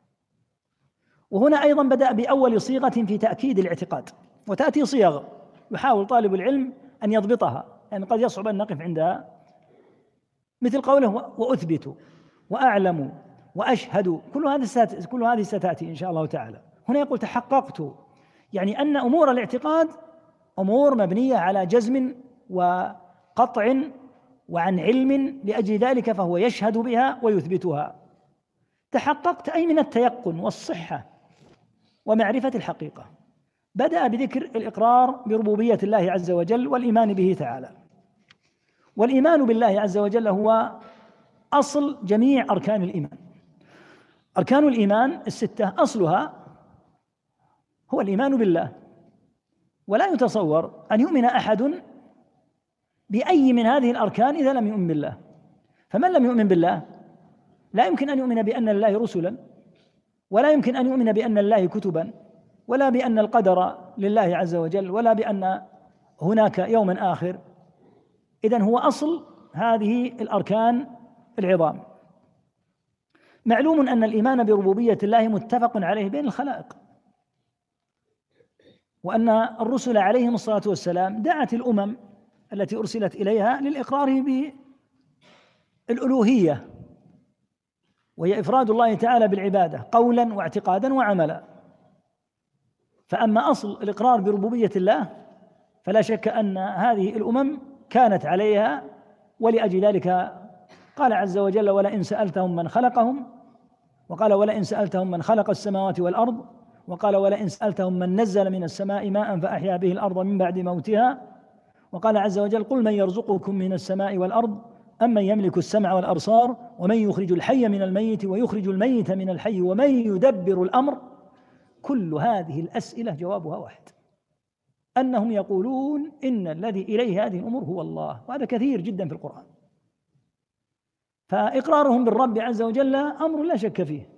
وهنا أيضا بدأ بأول صيغة في تأكيد الاعتقاد، وتأتي صيغ يحاول طالب العلم أن يضبطها، يعني قد يصعب أن نقف عندها، مثل قوله وأثبت وأعلم وأشهد، كل هذه كل هذه ستأتي إن شاء الله تعالى. هنا يقول تحققت، يعني أن أمور الاعتقاد أمور مبنية على جزم وقطع وعن علم، لأجل ذلك فهو يشهد بها ويثبتها. تحققت أي من التيقن والصحة ومعرفة الحقيقة. بدأ بذكر الإقرار بربوبية الله عز وجل والإيمان به تعالى. والإيمان بالله عز وجل هو أصل جميع أركان الإيمان. أركان الإيمان الستة أصلها هو الإيمان بالله، ولا يتصور أن يؤمن أحد بأي من هذه الأركان إذا لم يؤمن بالله. فمن لم يؤمن بالله لا يمكن أن يؤمن بأن لله رسلا، ولا يمكن أن يؤمن بأن لله كتبا، ولا بأن القدر لله عز وجل، ولا بأن هناك يوما آخر. إذن هو أصل هذه الأركان العظام. معلوم أن الإيمان بربوبية الله متفق عليه بين الخلائق، وأن الرسل عليهم الصلاة والسلام دعت الأمم التي أرسلت إليها للإقرار بالألوهية، وهي إفراد الله تعالى بالعبادة قولا واعتقادا وعملا. فأما أصل الإقرار بربوبية الله فلا شك أن هذه الأمم كانت عليها، ولأجل ذلك قال عز وجل: ولئن سألتهم من خلقهم، وقال: ولئن سألتهم من خلق السماوات والأرض، وقال: ولئن سألتهم من نزل من السماء ماء فأحيا به الأرض من بعد موتها، وقال عز وجل: قل من يرزقكم من السماء والأرض أمن يملك السمع والأبصار ومن يخرج الحي من الميت ويخرج الميت من الحي ومن يدبر الأمر. كل هذه الأسئلة جوابها واحد، أنهم يقولون إن الذي إليه هذه الأمور هو الله، وهذا كثير جدا في القرآن. فإقرارهم بالرب عز وجل أمر لا شك فيه.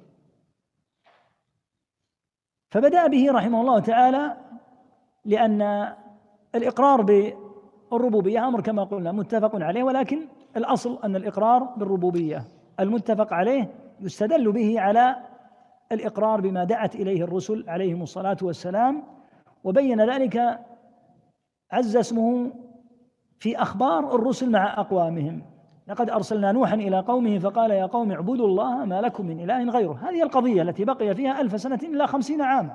فبدأ به رحمه الله تعالى، لأن الإقرار بالربوبية أمر كما قلنا متفق عليه، ولكن الأصل أن الإقرار بالربوبية المتفق عليه يستدل به على الإقرار بما دعت إليه الرسل عليهم الصلاة والسلام. وبين ذلك عز اسمه في أخبار الرسل مع أقوامهم: لقد أرسلنا نوحا إلى قومه فقال يا قوم اعبدوا الله ما لكم من إله غيره. هذه القضية التي بقي فيها ألف سنة إلا خمسين عاما.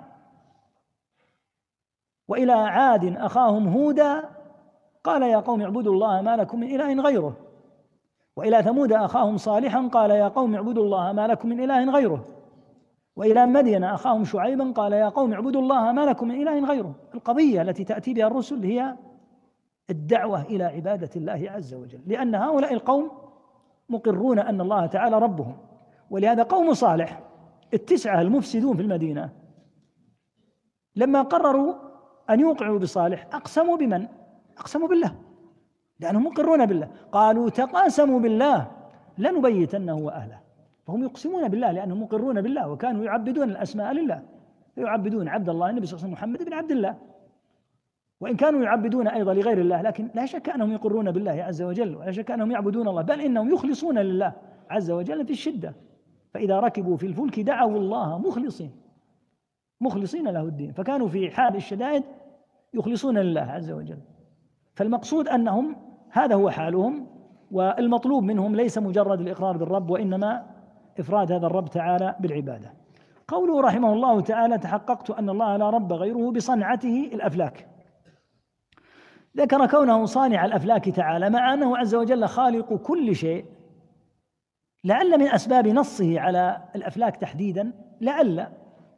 وإلى عاد أخاهم هودا قال يا قوم اعبدوا الله ما لكم من إله غيره. وإلى ثمود أخاهم صالحا قال يا قوم اعبدوا الله ما لكم من إله غيره. وإلى مدين أخاهم شعيبا قال يا قوم اعبدوا الله ما لكم من إله غيره. القضية التي تأتي بها الرسل هي الدعوة إلى عبادة الله عز وجل، لأن هؤلاء القوم مقرون أن الله تعالى ربهم. ولهذا قوم صالح التسعة المفسدون في المدينة لما قرروا أن يوقعوا بصالح أقسموا بمن؟ أقسموا بالله، لأنهم مقرون بالله. قالوا تقاسموا بالله لنبيتنه وأهله. فهم يقسمون بالله لأنهم مقرون بالله، وكانوا يعبدون الأسماء لله، يعبدون عبد الله النبي صلى الله عليه وسلم محمد بن عبد الله، وإن كانوا يعبدون أيضا لغير الله، لكن لا شك أنهم يقرون بالله عز وجل، ولا شك أنهم يعبدون الله، بل إنهم يخلصون لله عز وجل في الشدة. فإذا ركبوا في الفلك دعوا الله مخلصين مخلصين له الدين، فكانوا في حال الشدائد يخلصون لله عز وجل. فالمقصود أنهم هذا هو حالهم، والمطلوب منهم ليس مجرد الإقرار بالرب، وإنما إفراد هذا الرب تعالى بالعبادة. قوله رحمه الله تعالى تحققت أن الله لا رب غيره بصنعته الأفلاك. ذكر كونه صانع الأفلاك تعالى، مع أنه عز وجل خالق كل شيء. لعل من أسباب نصه على الأفلاك تحديدا لعل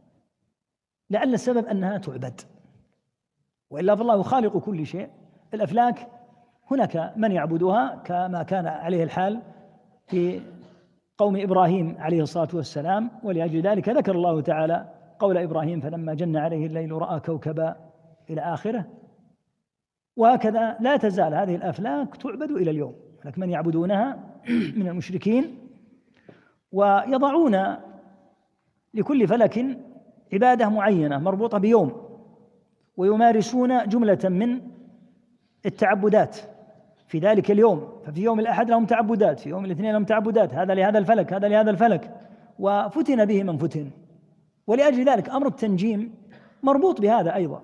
لعل السبب أنها تعبد، وإلا فالله خالق كل شيء. الأفلاك هناك من يعبدها كما كان عليه الحال في قوم إبراهيم عليه الصلاة والسلام، ولأجل ذلك ذكر الله تعالى قول إبراهيم فلما جن عليه الليل رأى كوكبا إلى آخره. وهكذا لا تزال هذه الأفلاك تعبد إلى اليوم، هناك من يعبدونها من المشركين، ويضعون لكل فلك عبادة معينة مربوطة بيوم، ويمارسون جملة من التعبدات في ذلك اليوم. ففي يوم الأحد لهم تعبدات، في يوم الاثنين لهم تعبدات، هذا لهذا الفلك هذا لهذا الفلك، وفتن به من فتن. ولأجل ذلك أمر التنجيم مربوط بهذا أيضا،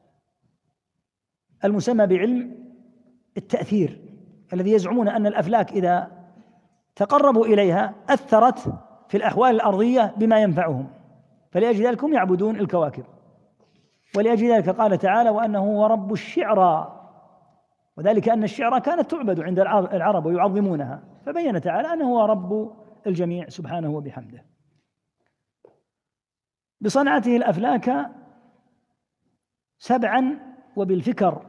المسمى بعلم التأثير، الذي يزعمون أن الأفلاك إذا تقربوا إليها أثرت في الأحوال الأرضية بما ينفعهم، فلأجل ذلك هم يعبدون الكواكب. ولأجل ذلك قال تعالى وأنه هو رب الشعرى وذلك أن الشعر كانت تعبد عند العرب ويعظمونها، فبين تعالى أنه هو رب الجميع سبحانه وبحمده. بصنعته الأفلاك سبعا وبالفكر،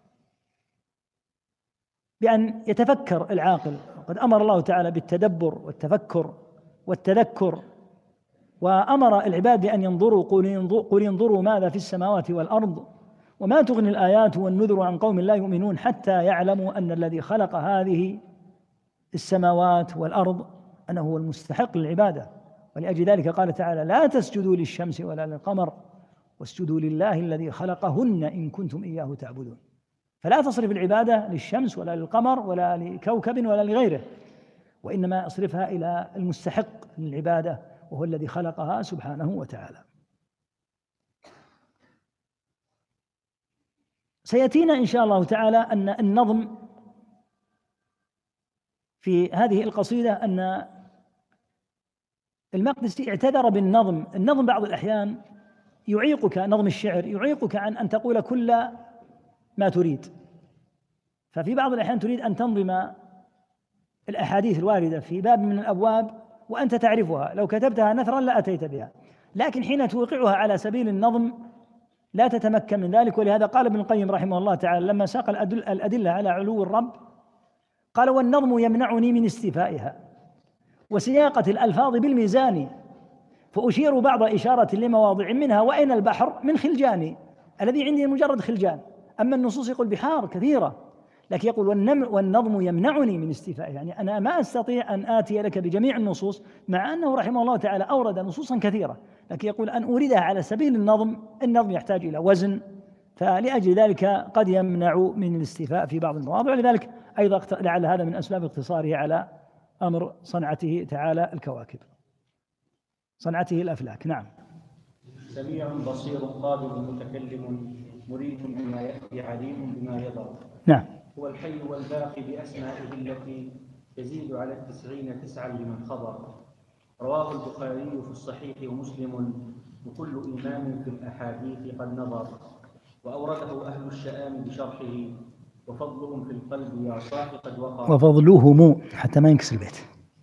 بأن يتفكر العاقل. وقد أمر الله تعالى بالتدبر والتفكر والتذكر، وأمر العباد بأن ينظروا قل ينظروا ماذا في السماوات والأرض وما تغني الآيات والنذر عن قوم لا يؤمنون حتى يعلموا أن الذي خلق هذه السماوات والأرض أنه هو المستحق للعبادة. ولأجل ذلك قال تعالى لا تسجدوا للشمس ولا للقمر واسجدوا لله الذي خلقهن إن كنتم إياه تعبدون. فلا تصرف العبادة للشمس ولا للقمر ولا لكوكب ولا لغيره، وإنما اصرفها إلى المستحق للعبادة وهو الذي خلقها سبحانه وتعالى. سيأتينا إن شاء الله تعالى أن النظم في هذه القصيدة، أن المقدسي اعتذر بالنظم. النظم بعض الأحيان يعيقك، نظم الشعر يعيقك عن أن تقول كل ما تريد، ففي بعض الأحيان تريد أن تنظم الأحاديث الواردة في باب من الأبواب وأنت تعرفها، لو كتبتها نثرا لا أتيت بها، لكن حين توقعها على سبيل النظم لا تتمكن من ذلك. ولهذا قال ابن القيم رحمه الله تعالى لما ساق الأدلة على علو الرب قال والنظم يمنعني من استيفائها وسياقة الألفاظ بالميزان، فأشير بعض إشارة لمواضع منها وأين البحر من خلجان، الذي عندي مجرد خلجان، أما النصوص يقول بحار كثيرة، لكن يقول والنظم يمنعني من استيفائها، يعني أنا ما أستطيع أن آتي لك بجميع النصوص، مع أنه رحمه الله تعالى أورد نصوصا كثيرة، لكن يقول أن أوردها على سبيل النظم، النظم يحتاج إلى وزن، فلأجل ذلك قد يمنع من الاستيفاء في بعض المواضع، ولذلك أيضا لعل هذا من أسباب اقتصاره على أمر صنعته تعالى الكواكب، صنعته الأفلاك. نعم. سميع بصير قادر متكلم مريد بما يأتي عليم بما يضر. نعم. هو الحي والباقي بأسمائه التي تزيد على التسعين تسعا لمن خبر. رواه البخاري في الصحيح ومسلم وكل إمام في الأحاديث قد نظر. وأورده أهل الشآم بشرحه وفضلهم في القلب يا صاح قد وقر. وفضلهم حتى ما ينكسر البيت.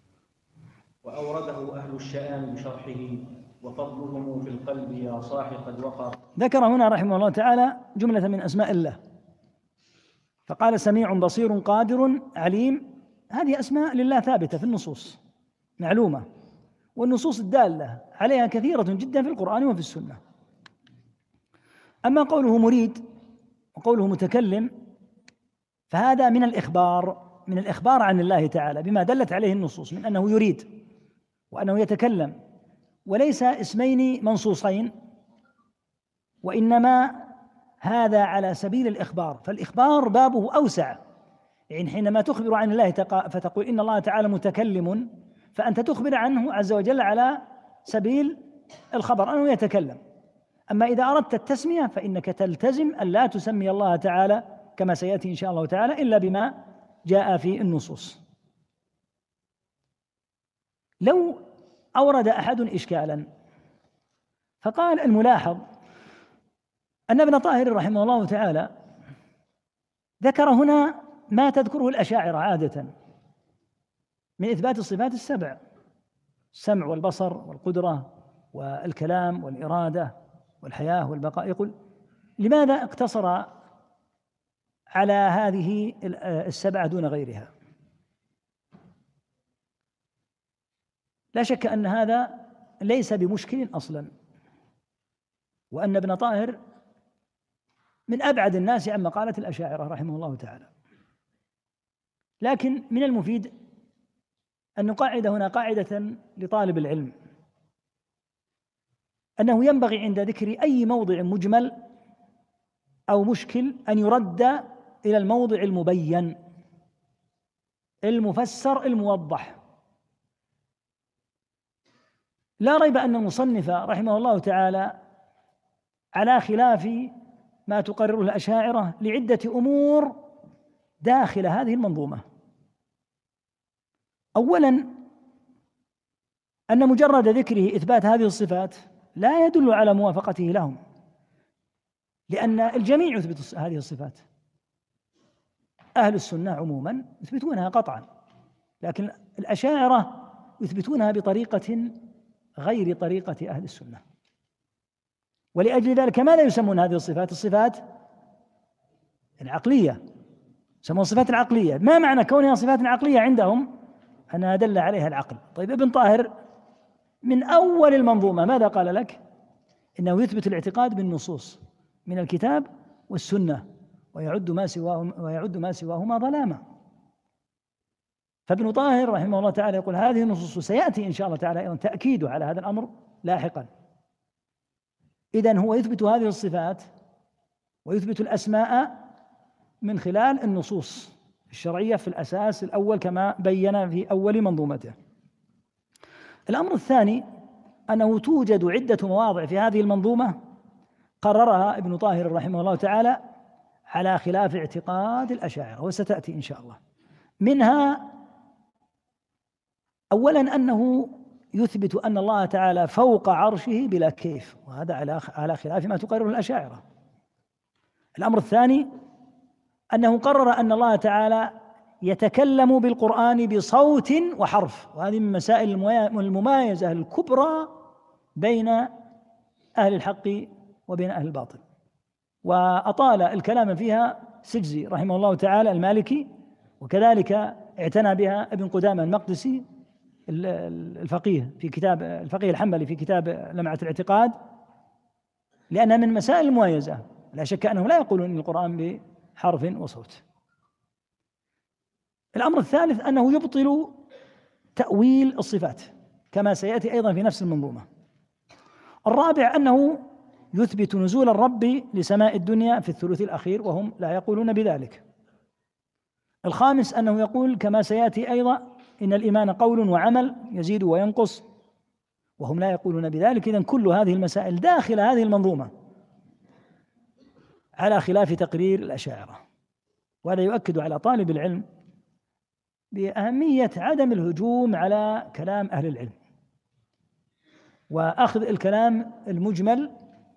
وأورده أهل الشآم بشرحه وفضلهم في القلب يا صاح قد وقر. ذكر هنا رحمه الله تعالى جملة من أسماء الله، فقال سميع بصير قادر عليم، هذه أسماء لله ثابتة في النصوص معلومة، والنصوص الدالة عليها كثيرة جدا في القرآن وفي السنة. أما قوله مريد وقوله متكلم فهذا من الإخبار، من الإخبار عن الله تعالى بما دلت عليه النصوص من أنه يريد وأنه يتكلم، وليس اسمين منصوصين، وإنما هذا على سبيل الإخبار، فالإخبار بابه أوسع، يعني حينما تخبر عن الله فتقول إن الله تعالى متكلم، فأنت تخبر عنه عز وجل على سبيل الخبر أنه يتكلم. أما إذا أردت التسمية فإنك تلتزم أن لا تسمي الله تعالى كما سيأتي إن شاء الله تعالى إلا بما جاء في النصوص. لو أورد أحد إشكالا فقال الملاحظ أن ابن طاهر رحمه الله تعالى ذكر هنا ما تذكره الأشاعرة عادة من إثبات الصفات السبع، السمع والبصر والقدرة والكلام والإرادة والحياة والبقاء، يقول لماذا اقتصر على هذه السبعة دون غيرها؟ لا شك أن هذا ليس بمشكل أصلا، وأن ابن طاهر من أبعد الناس عن مقالة الأشاعرة رحمه الله تعالى، لكن من المفيد أن نقاعد هنا قاعدة لطالب العلم، أنه ينبغي عند ذكر أي موضع مجمل أو مشكل أن يرد إلى الموضع المبين المفسر الموضح. لا ريب أن المصنف رحمه الله تعالى على خلاف ما تقرره الأشاعرة لعدة أمور داخل هذه المنظومة. أولا أن مجرد ذكره إثبات هذه الصفات لا يدل على موافقته لهم، لأن الجميع يثبت هذه الصفات، أهل السنة عموما يثبتونها قطعا، لكن الأشاعرة يثبتونها بطريقة غير طريقة أهل السنة. ولأجل ذلك ماذا يسمون هذه الصفات؟ الصفات العقلية، يسمون الصفات العقلية. ما معنى كونها صفات عقلية عندهم؟ أنها دل عليها العقل. طيب ابن طاهر من أول المنظومة ماذا قال لك؟ إنه يثبت الاعتقاد بالنصوص من الكتاب والسنة ويعد ما سواهما ويعد ما سواهما ظلاما. فابن طاهر رحمه الله تعالى يقول هذه النصوص، سيأتي إن شاء الله تعالى أيضا تأكيد على هذا الأمر لاحقا. إذن هو يثبت هذه الصفات ويثبت الأسماء من خلال النصوص الشرعية في الأساس الأول كما بين في أول منظومته. الأمر الثاني أنه توجد عدة مواضع في هذه المنظومة قررها ابن طاهر رحمه الله تعالى على خلاف اعتقاد الأشاعرة، وستأتي إن شاء الله. منها أولا أنه يثبت أن الله تعالى فوق عرشه بلا كيف، وهذا على على خلاف ما تقرره الأشاعرة. الأمر الثاني أنه قرر أن الله تعالى يتكلم بالقرآن بصوت وحرف، وهذه من مسائل المميزة الكبرى بين أهل الحق وبين أهل الباطل، وأطال الكلام فيها سجزي رحمه الله تعالى المالكي، وكذلك اعتنى بها ابن قدامة المقدسي الفقيه في كتاب الفقيه الحنبلي في كتاب لمعة الاعتقاد، لأنها من مسائل المميزة. لا شك أنه لا يقولون إن القرآن بحرف وصوت. الأمر الثالث أنه يبطل تأويل الصفات كما سيأتي أيضا في نفس المنظومة. الرابع أنه يثبت نزول الرب لسماء الدنيا في الثلث الأخير وهم لا يقولون بذلك. الخامس أنه يقول كما سيأتي أيضا إن الإيمان قول وعمل يزيد وينقص وهم لا يقولون بذلك. إذن كل هذه المسائل داخل هذه المنظومة على خلاف تقرير الأشاعرة، وهذا يؤكد على طالب العلم بأهمية عدم الهجوم على كلام أهل العلم وأخذ الكلام المجمل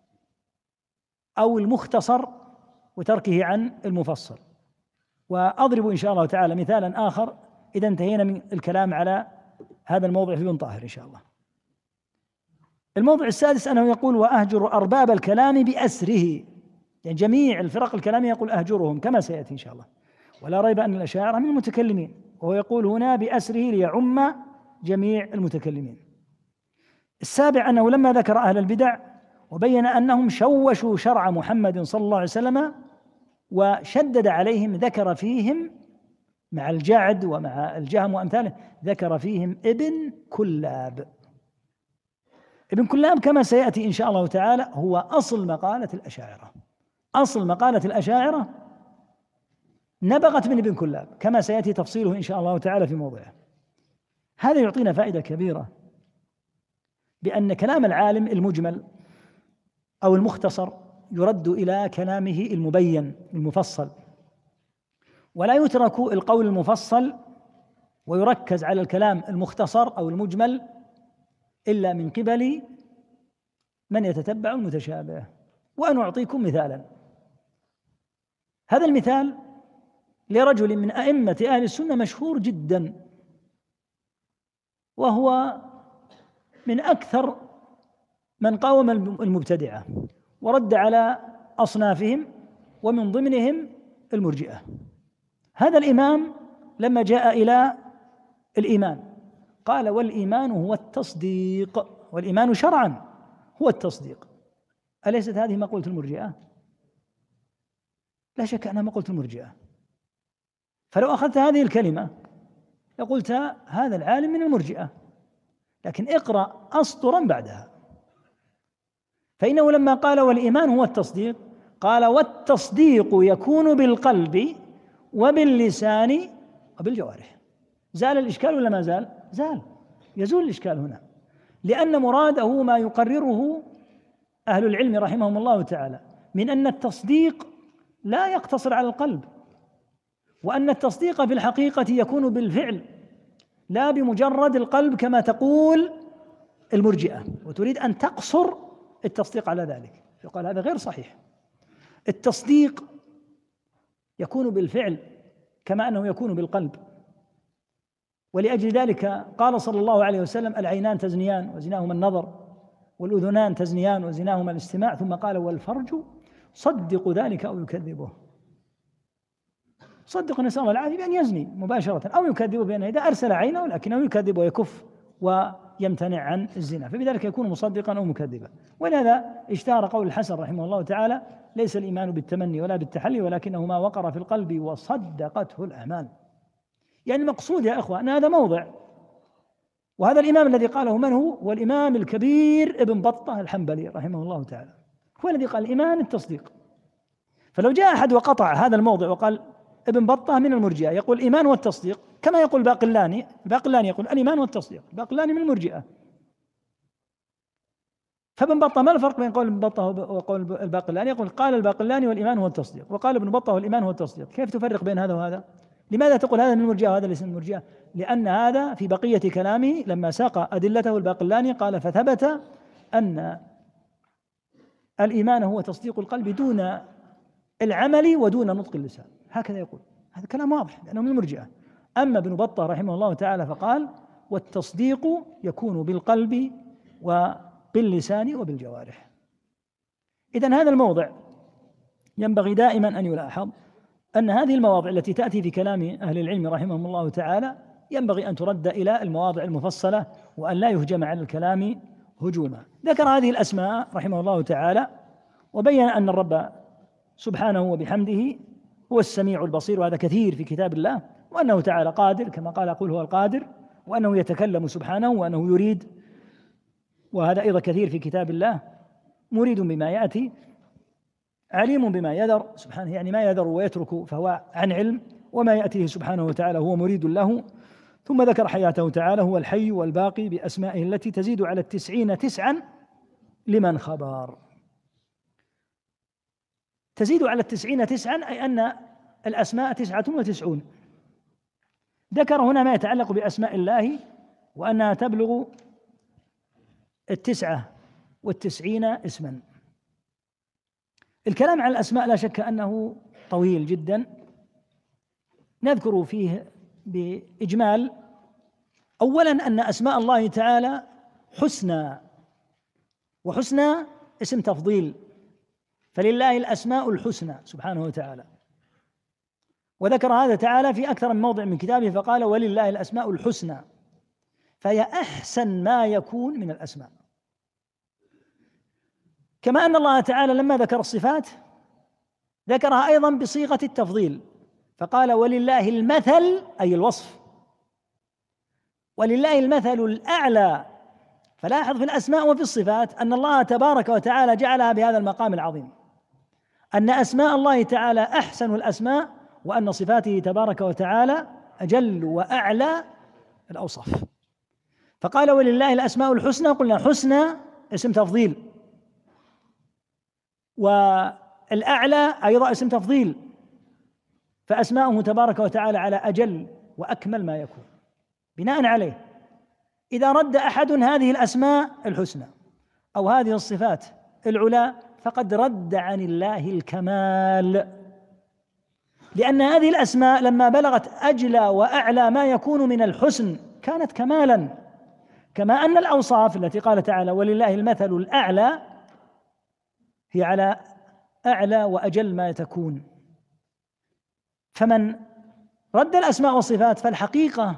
أو المختصر وتركه عن المفصل. وأضرب إن شاء الله تعالى مثالا آخر إذا انتهينا من الكلام على هذا الموضوع في ابن طاهر إن شاء الله. الموضوع السادس أنه يقول وأهجر أرباب الكلام بأسره، يعني جميع الفرق الكلامية يقول أهجرهم كما سيأتي إن شاء الله، ولا ريب أن الأشاعرة من المتكلمين، وهو يقول هنا بأسره ليعم جميع المتكلمين. السابع أنه لما ذكر أهل البدع وبين أنهم شوشوا شرع محمد صلى الله عليه وسلم وشدد عليهم ذكر فيهم مع الجعد ومع الجهم وأمثاله ذكر فيهم ابن كلاب. ابن كلاب كما سيأتي إن شاء الله تعالى هو أصل مقالة الأشاعرة. أصل مقالة الأشاعرة نبغت من ابن كلاب كما سيأتي تفصيله إن شاء الله تعالى في موضعه. هذا يعطينا فائدة كبيرة بأن كلام العالم المجمل أو المختصر يرد إلى كلامه المبين المفصل، ولا يترك القول المفصل ويركز على الكلام المختصر أو المجمل إلا من قبل من يتتبع المتشابه. وأنا أعطيكم مثالا. هذا المثال لرجل من أئمة أهل السنة مشهور جدا، وهو من أكثر من قاوم المبتدعة ورد على أصنافهم ومن ضمنهم المرجئة. هذا الإمام لما جاء إلى الإيمان قال والإيمان هو التصديق، والإيمان شرعا هو التصديق. أليست هذه مقولة المرجئة؟ لا شك أنها مقولة المرجئة. فلو أخذت هذه الكلمة لقلت هذا العالم من المرجئة، لكن اقرأ أسطرا بعدها، فإنه لما قال والإيمان هو التصديق قال والتصديق يكون بالقلب وباللسان وبالجوارح. زال الإشكال ولا ما زال؟ زال، يزول الإشكال هنا، لأن مراده ما يقرره أهل العلم رحمهم الله تعالى من أن التصديق لا يقتصر على القلب، وأن التصديق في الحقيقة يكون بالفعل لا بمجرد القلب كما تقول المرجئة، وتريد أن تقصر التصديق على ذلك. فقال هذا غير صحيح. التصديق يكون بالفعل كما أنه يكون بالقلب. ولأجل ذلك قال صلى الله عليه وسلم: العينان تزنيان وزناهما النظر، والأذنان تزنيان وزناهما الاستماع، ثم قال: والفرج صدق ذلك أو يكذبه. صدق، نسأل الله العافية، بأن يزني مباشرة، أو يكذبه بأن إذا أرسل عينه لكنه يكذب ويكف ويمتنع عن الزنا، فبذلك يكون مصدقا أو مكذبا. ولهذا اشتهر قول الحسن رحمه الله تعالى: ليس الإيمان بالتمني ولا بالتحلي ولكنه ما وقر في القلب وصدقته الأعمال. يعني المقصود يا إخوة أن هذا موضع، وهذا الإمام الذي قاله من هو؟ هو الإمام الكبير ابن بطة الحنبلي رحمه الله تعالى، هو الذي قال الإيمان التصديق. فلو جاء أحد وقطع هذا الموضع وقال ابن بطة من المرجئة يقول الإيمان والتصديق، كما يقول باقلاني، باقلاني يقول الإيمان والتصديق، باقلاني من المرجئة. فابن بطة ما الفرق بين قول ابن بطة وقول الباقلاني؟ يقول قال الباقلاني والإيمان هو التصديق، وقال ابن بطة والإيمان هو التصديق. كيف تفرق بين هذا وهذا؟ لماذا تقول هذا من المرجئة وهذا ليس من المرجئة؟ لأن هذا في بقية كلامه لما ساق أدلته الباقلاني قال: فثبت أن الإيمان هو تصديق القلب دون العمل ودون نطق اللسان، هكذا يقول. هذا كلام واضح لأنه من المرجئة. أما ابن بطة رحمه الله تعالى فقال: والتصديق يكون بالقلب وباللسان وبالجوارح. إذن هذا الموضع ينبغي دائما أن يلاحظ أن هذه المواضع التي تأتي في كلام أهل العلم رحمهم الله تعالى ينبغي أن ترد إلى المواضع المفصلة وأن لا يهجم على الكلام هجوما. ذكر هذه الأسماء رحمه الله تعالى وبين أن الرب سبحانه وبحمده هو السميع البصير، وهذا كثير في كتاب الله، وأنه تعالى قادر كما قال: قل هو القادر، وأنه يتكلم سبحانه، وأنه يريد، وهذا أيضا كثير في كتاب الله، مريد بما يأتي، عليم بما يذر سبحانه، يعني ما يذر ويترك فهو عن علم، وما يأتيه سبحانه وتعالى هو مريد له. ثم ذكر حياته تعالى هو الحي والباقي بأسمائه التي تزيد على التسعين تسعا لمن خبر. تزيد على التسعين تسعا أي أن الأسماء تسعة وتسعون. ذكر هنا ما يتعلق بأسماء الله وأنها تبلغ التسعة والتسعين اسما. الكلام عن الأسماء لا شك أنه طويل جدا، نذكر فيه بإجمال. أولا أن أسماء الله تعالى حسنى، وحسنى اسم تفضيل، فلله الأسماء الحسنى سبحانه وتعالى، وذكر هذا تعالى في أكثر من موضع من كتابه فقال: ولله الأسماء الحسنى، فهي أحسن ما يكون من الأسماء. كما أن الله تعالى لما ذكر الصفات ذكرها أيضا بصيغة التفضيل، فقال: ولله المثل أي الوصف، ولله المثل الأعلى. فلاحظ في الأسماء وفي الصفات أن الله تبارك وتعالى جعلها بهذا المقام العظيم، أن أسماء الله تعالى أحسن الأسماء، وأن صفاته تبارك وتعالى أجل وأعلى الأوصاف. فقال: ولله الأسماء الحسنى، قلنا حسنى اسم تفضيل، والأعلى أيضا اسم تفضيل، فأسماؤه تبارك وتعالى على أجل وأكمل ما يكون. بناء عليه إذا رد أحد هذه الأسماء الحسنى أو هذه الصفات العلى فقد رد عن الله الكمال، لأن هذه الأسماء لما بلغت أجلى وأعلى ما يكون من الحسن كانت كمالا، كما أن الأوصاف التي قال تعالى: ولله المثل الأعلى، هي على أعلى وأجل ما تكون. فمن رد الأسماء والصفات فالحقيقة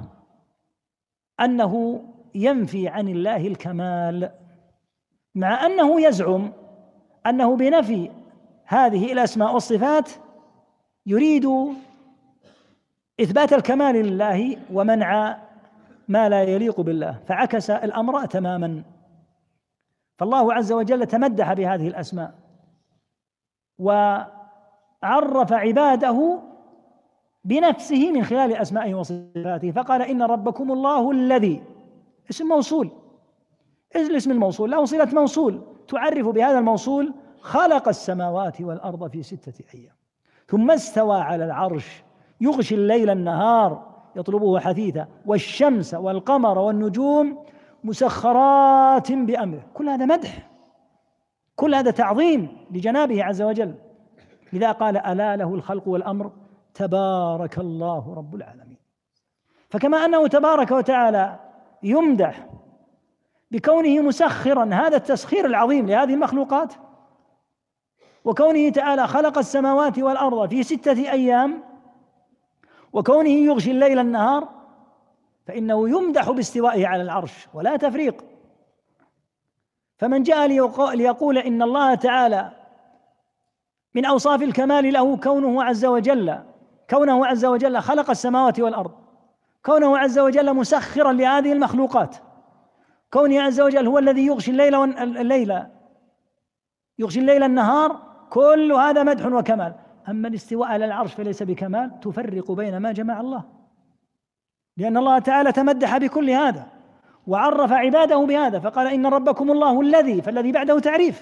أنه ينفي عن الله الكمال، مع أنه يزعم أنه بنفي هذه الأسماء والصفات يريد إثبات الكمال لله ومنع ما لا يليق بالله، فعكس الأمر تماما. فالله عز وجل تمدح بهذه الأسماء وعرف عباده بنفسه من خلال أسمائه وصفاته، فقال: إن ربكم الله الذي، اسم موصول، الاسم الموصول له صلة موصول تعرف بهذا الموصول، خلق السماوات والأرض في ستة أيام ثم استوى على العرش يغشي الليل النهار يطلبه حثيثا والشمس والقمر والنجوم مسخرات بأمره. كل هذا مدح، كل هذا تعظيم لجنابه عز وجل. لذا قال: ألا له الخلق والأمر تبارك الله رب العالمين. فكما أنه تبارك وتعالى يمدح بكونه مسخرا هذا التسخير العظيم لهذه المخلوقات، وكونه تعالى خلق السماوات والأرض في ستة أيام، وكونه يغشي الليل النهار، فإنه يمدح باستوائه على العرش ولا تفريق. فمن جاء ليقول إن الله تعالى من أوصاف الكمال له كونه عز وجل كونه عز وجل خلق السماوات والأرض، كونه عز وجل مسخرا لهذه المخلوقات، كونه عز وجل هو الذي يغشي الليل والليل يغشي الليل النهار، كل هذا مدح وكمال. أما الاستواء على العرش فليس بكمال، تفرق بين ما جمع الله، لأن الله تعالى تمدح بكل هذا وعرف عباده بهذا، فقال إن ربكم الله الذي، فالذي بعده تعريف.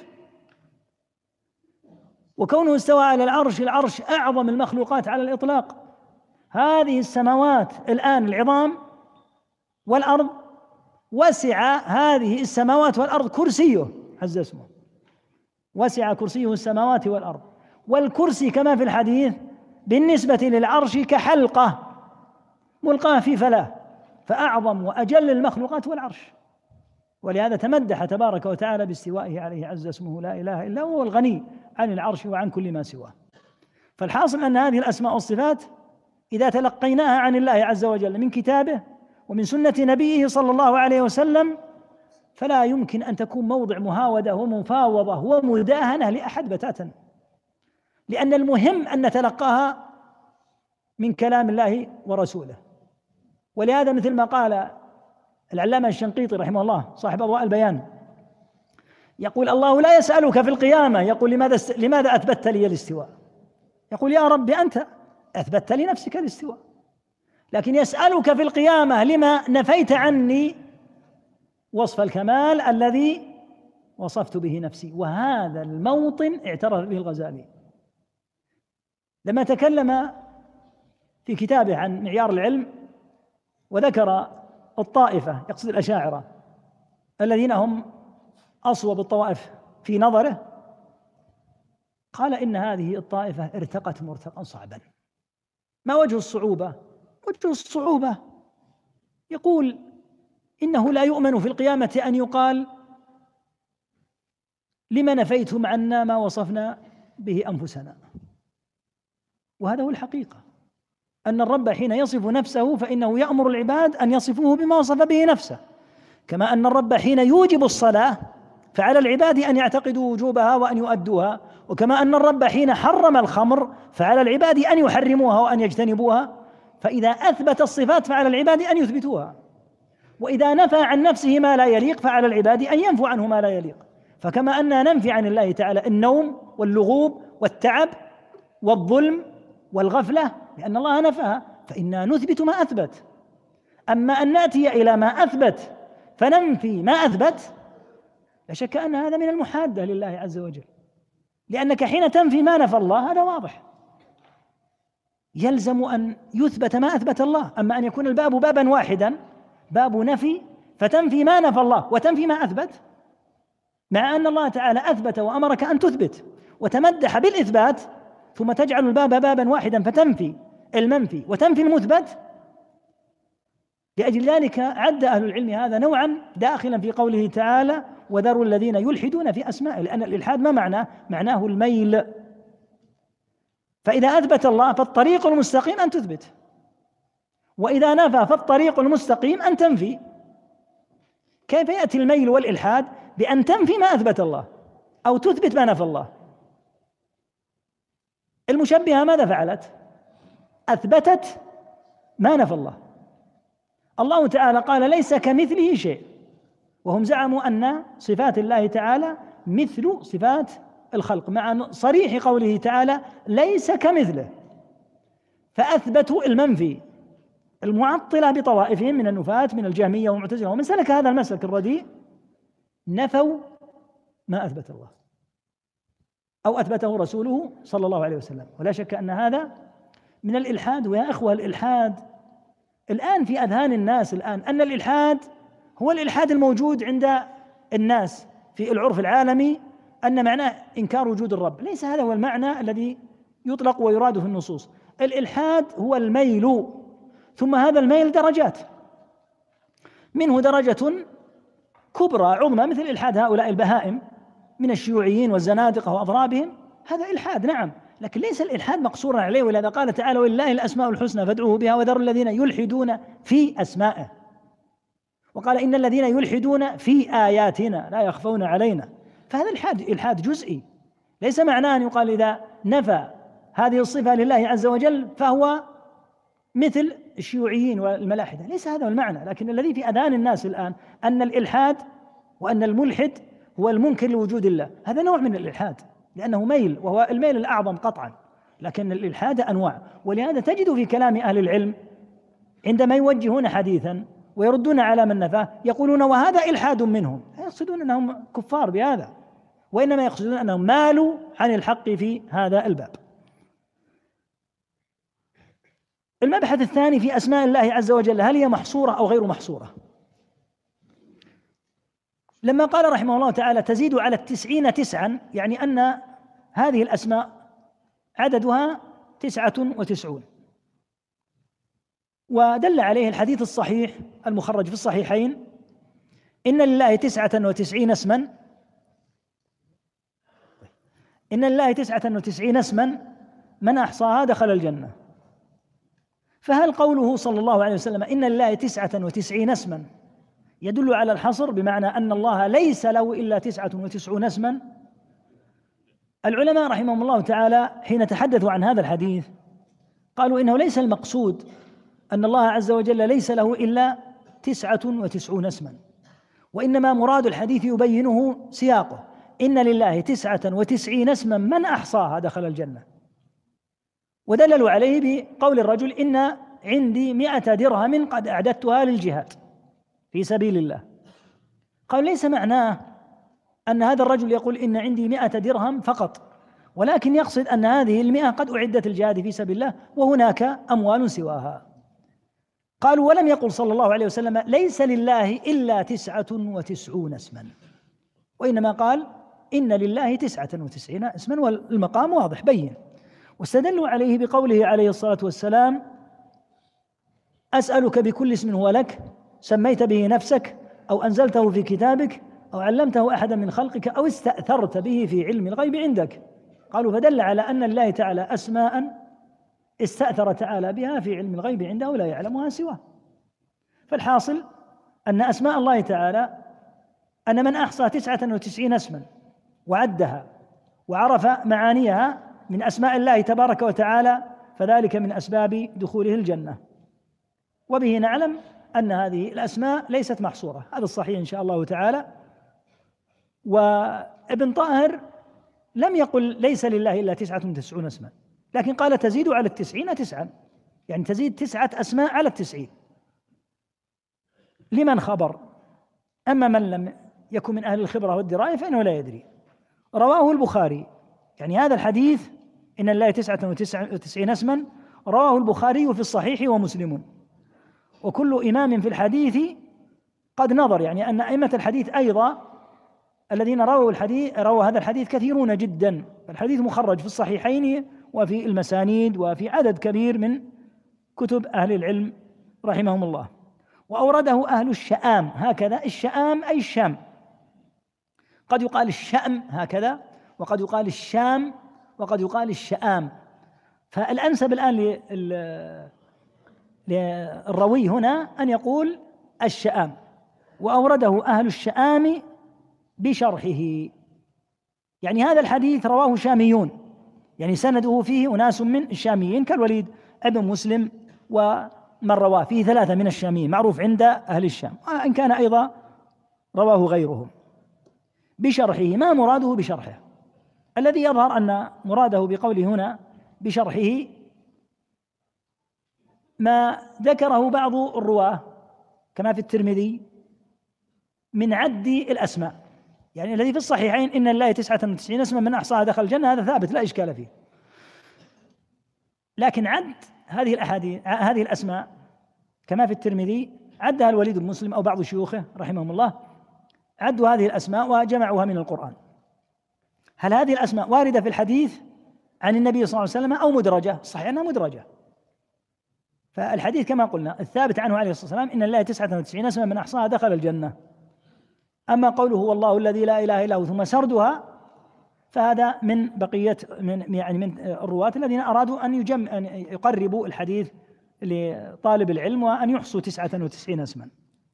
وكونه استوى على العرش، العرش أعظم المخلوقات على الإطلاق. هذه السماوات الآن العظام والأرض، وسع هذه السماوات والأرض كرسيه عز اسمه، وسع كرسيه السماوات والأرض. والكرسي كما في الحديث بالنسبة للعرش كحلقة ملقاة في فلاة، فأعظم وأجل المخلوقات والعرش. ولهذا تمدح تبارك وتعالى باستوائه عليه عز اسمه لا إله إلا هو الغني عن العرش وعن كل ما سواه. فالحاصل أن هذه الأسماء والصفات إذا تلقيناها عن الله عز وجل من كتابه ومن سنة نبيه صلى الله عليه وسلم، فلا يمكن أن تكون موضع مهاودة ومفاوضة ومداهنة لأحد بتاتا، لأن المهم أن نتلقاها من كلام الله ورسوله. ولهذا مثل ما قال العلامة الشنقيطي رحمه الله صاحب أضواء البيان، يقول الله لا يسألك في القيامة، يقول لماذا لماذا أثبتت لي الاستواء؟ يقول يا رب أنت أثبتت لنفسك الاستواء، لكن يسألك في القيامة لما نفيت عني وصف الكمال الذي وصفت به نفسي. وهذا الموطن اعترف به الغزالي لما تكلم في كتابه عن معيار العلم، وذكر الطائفة، يقصد الأشاعرة الذين هم أصوب الطوائف في نظره، قال إن هذه الطائفة ارتقت مرتقا صعبا. ما وجه الصعوبة؟ وجه الصعوبة يقول إنه لا يؤمن في القيامة أن يقال لما نفيتم عنا ما وصفنا به أنفسنا. وهذا هو الحقيقة، أن الرب حين يصف نفسه فإنه يأمر العباد أن يصفوه بما وصف به نفسه، كما أن الرب حين يوجب الصلاة فعلى العباد أن يعتقدوا وجوبها وأن يؤدوها، وكما أن الرب حين حرم الخمر فعلى العباد أن يحرموها وأن يجتنبوها. فإذا أثبت الصفات فعلى العباد أن يثبتوها، وإذا نفى عن نفسه ما لا يليق فعلى العباد أن ينفوا عنه ما لا يليق. فكما أننا ننفي عن الله تعالى النوم واللغوب والتعب والظلم والغفلة لأن الله نفاها، فإنا نثبت ما أثبت. أما أن نأتي إلى ما أثبت فننفي ما أثبت، لا شك أن هذا من المحادة لله عز وجل، لأنك حين تنفي ما نفى الله هذا واضح، يلزم أن يثبت ما أثبت الله. أما أن يكون الباب بابا واحدا، باب نفي، فتنفي ما نفى الله وتنفي ما أثبت، مع أن الله تعالى أثبت وأمرك أن تثبت وتمدح بالإثبات، ثم تجعل الباب بابا واحدا فتنفي المنفي وتنفي المثبت. لأجل ذلك عد أهل العلم هذا نوعا داخلا في قوله تعالى وذروا الذين يلحدون في أسمائه، لأن الإلحاد ما معناه؟ معناه الميل. فإذا أثبت الله فالطريق المستقيم أن تثبت، وإذا نفى فالطريق المستقيم أن تنفي. كيف يأتي الميل والإلحاد؟ بأن تنفي ما أثبت الله أو تثبت ما نفى الله. المشبهة ماذا فعلت؟ أثبتت ما نفى الله. الله تعالى قال ليس كمثله شيء، وهم زعموا أن صفات الله تعالى مثل صفات الخلق، مع صريح قوله تعالى ليس كمثله، فأثبتوا المنفي. المعطلة بطوائفهم من النفاة من الجهمية والمعتزلة ومن سلك هذا المسلك الرديء نفوا ما أثبت الله أو أثبته رسوله صلى الله عليه وسلم. ولا شك أن هذا من الإلحاد. ويا إخوة الإلحاد الآن في أذهان الناس الآن أن الإلحاد هو الإلحاد الموجود عند الناس في العرف العالمي، أن معناه إنكار وجود الرب. ليس هذا هو المعنى الذي يطلق ويراد في النصوص. الإلحاد هو الميل، ثم هذا الميل درجات، منه درجة كبرى عظمى مثل إلحاد هؤلاء البهائم من الشيوعيين والزنادقة وأضرابهم، هذا إلحاد نعم، لكن ليس الإلحاد مقصورا عليه، ولهذا قال تعالى: ولله الأسماء الحسنى فادعوه بها وذروا الذين يلحدون في أسمائه. وقال: إن الذين يلحدون في آياتنا لا يخفون علينا. فهذا الإلحاد إلحاد جزئي، ليس معناه أن يقال إذا نفى هذه الصفة لله عز وجل فهو مثل الشيوعيين والملاحدة، ليس هذا المعنى. لكن الذي في أذهان الناس الآن أن الإلحاد وأن الملحد هو المنكر لوجود الله، هذا نوع من الإلحاد لأنه ميل، وهو الميل الأعظم قطعا، لكن الإلحاد أنواع. ولهذا تجد في كلام أهل العلم عندما يوجهون حديثا ويردون على من نفاه يقولون: وهذا إلحاد منهم، لا يقصدون أنهم كفار بهذا، وإنما يقصدون أنهم مالوا عن الحق في هذا الباب. المبحث الثاني في أسماء الله عز وجل، هل هي محصورة أو غير محصورة؟ لما قال رحمه الله تعالى: تزيد على التسعين تسعا، يعني أن هذه الأسماء عددها تسعة وتسعون، ودل عليه الحديث الصحيح المخرج في الصحيحين: إن لله تسعة وتسعين اسما إن لله تسعة وتسعين اسما من أحصاها دخل الجنة. فهل قوله صلى الله عليه وسلم إن لله تسعة وتسعين اسما يدل على الحصر، بمعنى أن الله ليس له إلا تسعة وتسعون اسما؟ العلماء رحمهم الله تعالى حين تحدثوا عن هذا الحديث قالوا إنه ليس المقصود أن الله عز وجل ليس له إلا تسعة وتسعون اسما، وإنما مراد الحديث يبينه سياقه: إن لله تسعة وتسعين اسما من أحصاها دخل الجنة. ودللوا عليه بقول الرجل: إن عندي مئة درهم قد أعددتها للجهاد في سبيل الله. قال: ليس معناه أن هذا الرجل يقول إن عندي مئة درهم فقط، ولكن يقصد أن هذه المئة قد أعدت الجهاد في سبيل الله وهناك أموال سواها. قالوا: ولم يقل صلى الله عليه وسلم ليس لله إلا تسعة وتسعون اسما، وإنما قال إن لله تسعة وتسعين اسما، والمقام واضح بين. واستدلوا عليه بقوله عليه الصلاة والسلام: أسألك بكل اسم هو لك سميت به نفسك أو أنزلته في كتابك أو علمته أحدا من خلقك أو استأثرت به في علم الغيب عندك. قالوا: فدل على أن لله تعالى أسماء استأثر تعالى بها في علم الغيب عنده لا يعلمها سواه. فالحاصل أن أسماء الله تعالى، أن من أحصى تسعة وتسعين اسما وعدها وعرف معانيها من أسماء الله تبارك وتعالى فذلك من أسباب دخوله الجنة. وبه نعلم أن هذه الأسماء ليست محصورة، هذا الصحيح إن شاء الله تعالى. وابن طاهر لم يقل ليس لله إلا تسعة وتسعون اسما، لكن قال تزيد على التسعين تسعا، يعني تزيد تسعة أسماء على التسعين لمن خبر. أما من لم يكن من أهل الخبرة والدراية فإنه لا يدري. رواه البخاري، يعني هذا الحديث إن لله تسعة وتسعين اسما رواه البخاري في الصحيح ومسلم. وكل إمام في الحديث قد نظر، يعني أن أئمة الحديث أيضا الذين رووا الحديث رووا هذا الحديث كثيرون جدا. الحديث مخرج في الصحيحين وفي المسانيد وفي عدد كبير من كتب أهل العلم رحمهم الله. وأورده أهل الشآم هكذا، الشآم أي الشام، قد يقال الشأم هكذا، وقد يقال الشام، وقد يقال الشآم. فالأنسب الآن للروي هنا أن يقول الشآم. وأورده أهل الشآم بشرحه، يعني هذا الحديث رواه شاميون، يعني سنده فيه أناس من الشاميين كالوليد ابن مسلم، ومن رواه فيه ثلاثة من الشاميين معروف عند أهل الشام، وإن كان أيضا رواه غيرهم بشرحه. ما مراده بشرحه؟ الذي يظهر أن مراده بقوله هنا بشرحه ما ذكره بعض الرواه كما في الترمذي من عد الأسماء، يعني الذي في الصحيحين إن لله تسعة وتسعين اسما من أحصاها دخل الجنة، هذا ثابت لا إشكال فيه. لكن عد هذه الأحاديث هذه الأسماء كما في الترمذي عدها الوليد بن مسلم أو بعض شيوخه رحمهم الله، عدوا هذه الأسماء وجمعوها من القرآن. هل هذه الأسماء واردة في الحديث عن النبي صلى الله عليه وسلم أو مدرجة، صحيح أنها مدرجة. فالحديث كما قلنا الثابت عنه عليه الصلاة والسلام: إن الله تسعة وتسعين اسما من أحصاها دخل الجنة. أما قوله هو الله الذي لا إله إلا هو ثم سردها، فهذا من بقية من يعني من الرواة الذين أرادوا أن يجم أن يقربوا الحديث لطالب العلم وأن يحصوا تسعة وتسعين اسما.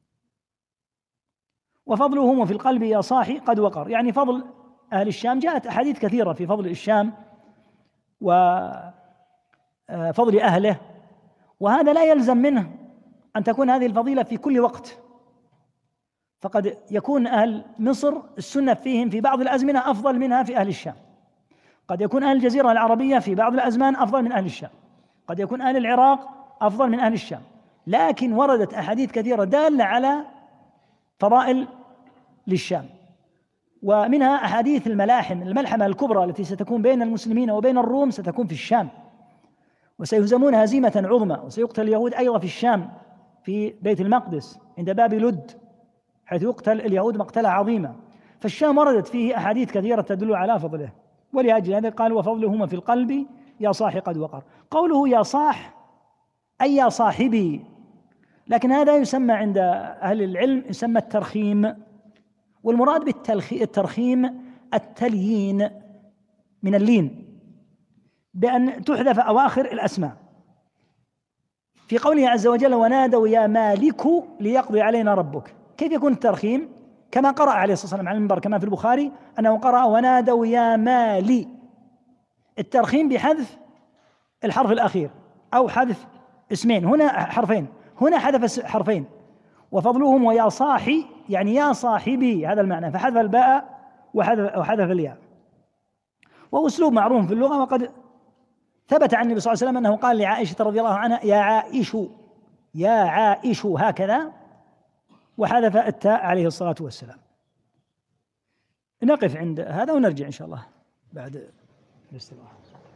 وفضلهم في القلب يا صاحي قد وقر، يعني فضل أهل الشام. جاءت أحاديث كثيرة في فضل الشام وفضل أهله، وهذا لا يلزم منه أن تكون هذه الفضيلة في كل وقت، فقد يكون أهل مصر السنة فيهم في بعض الأزمنة أفضل منها في أهل الشام، قد يكون أهل الجزيرة العربية في بعض الأزمان أفضل من أهل الشام، قد يكون أهل العراق أفضل من أهل الشام، لكن وردت أحاديث كثيرة دالة على فضائل للشام. ومنها أحاديث الملاحم، الملحمة الكبرى التي ستكون بين المسلمين وبين الروم ستكون في الشام، وسيهزمون هزيمة عظمى، وسيقتل اليهود أيضا في الشام في بيت المقدس عند باب لد، حيث يقتل اليهود مقتلة عظيمة. فالشام وردت فيه أحاديث كثيرة تدل على فضله، ولأجل هذا قال: وفضلهما في القلب يا صاح قد وقر. قوله يا صاح أي يا صاحبي، لكن هذا يسمى عند أهل العلم يسمى الترخيم، والمراد بالترخيم التليين من اللين، بأن تحذف أواخر الأسماء. في قوله عز وجل: ونادوا يا مالك ليقضي علينا ربك، كيف يكون الترخيم؟ كما قرأ عليه الصلاة والسلام على المنبر كما في البخاري أنه قرأ ونادوا يا مالي. الترخيم بحذف الحرف الأخير أو حذف اسمين، هنا حرفين، هنا حذف حرفين. وفضلهم ويا صاحي يعني يا صاحبي، هذا المعنى، فحذف الباء وحذف, وحذف الياء. وهو أسلوب معروف في اللغة، وقد ثبت عن النبي صلى الله عليه وسلم أنه قال لعائشة رضي الله عنها: يا عائش يا عائش، هكذا، وحذف التاء عليه الصلاة والسلام. نقف عند هذا ونرجع إن شاء الله بعد الاستراحة.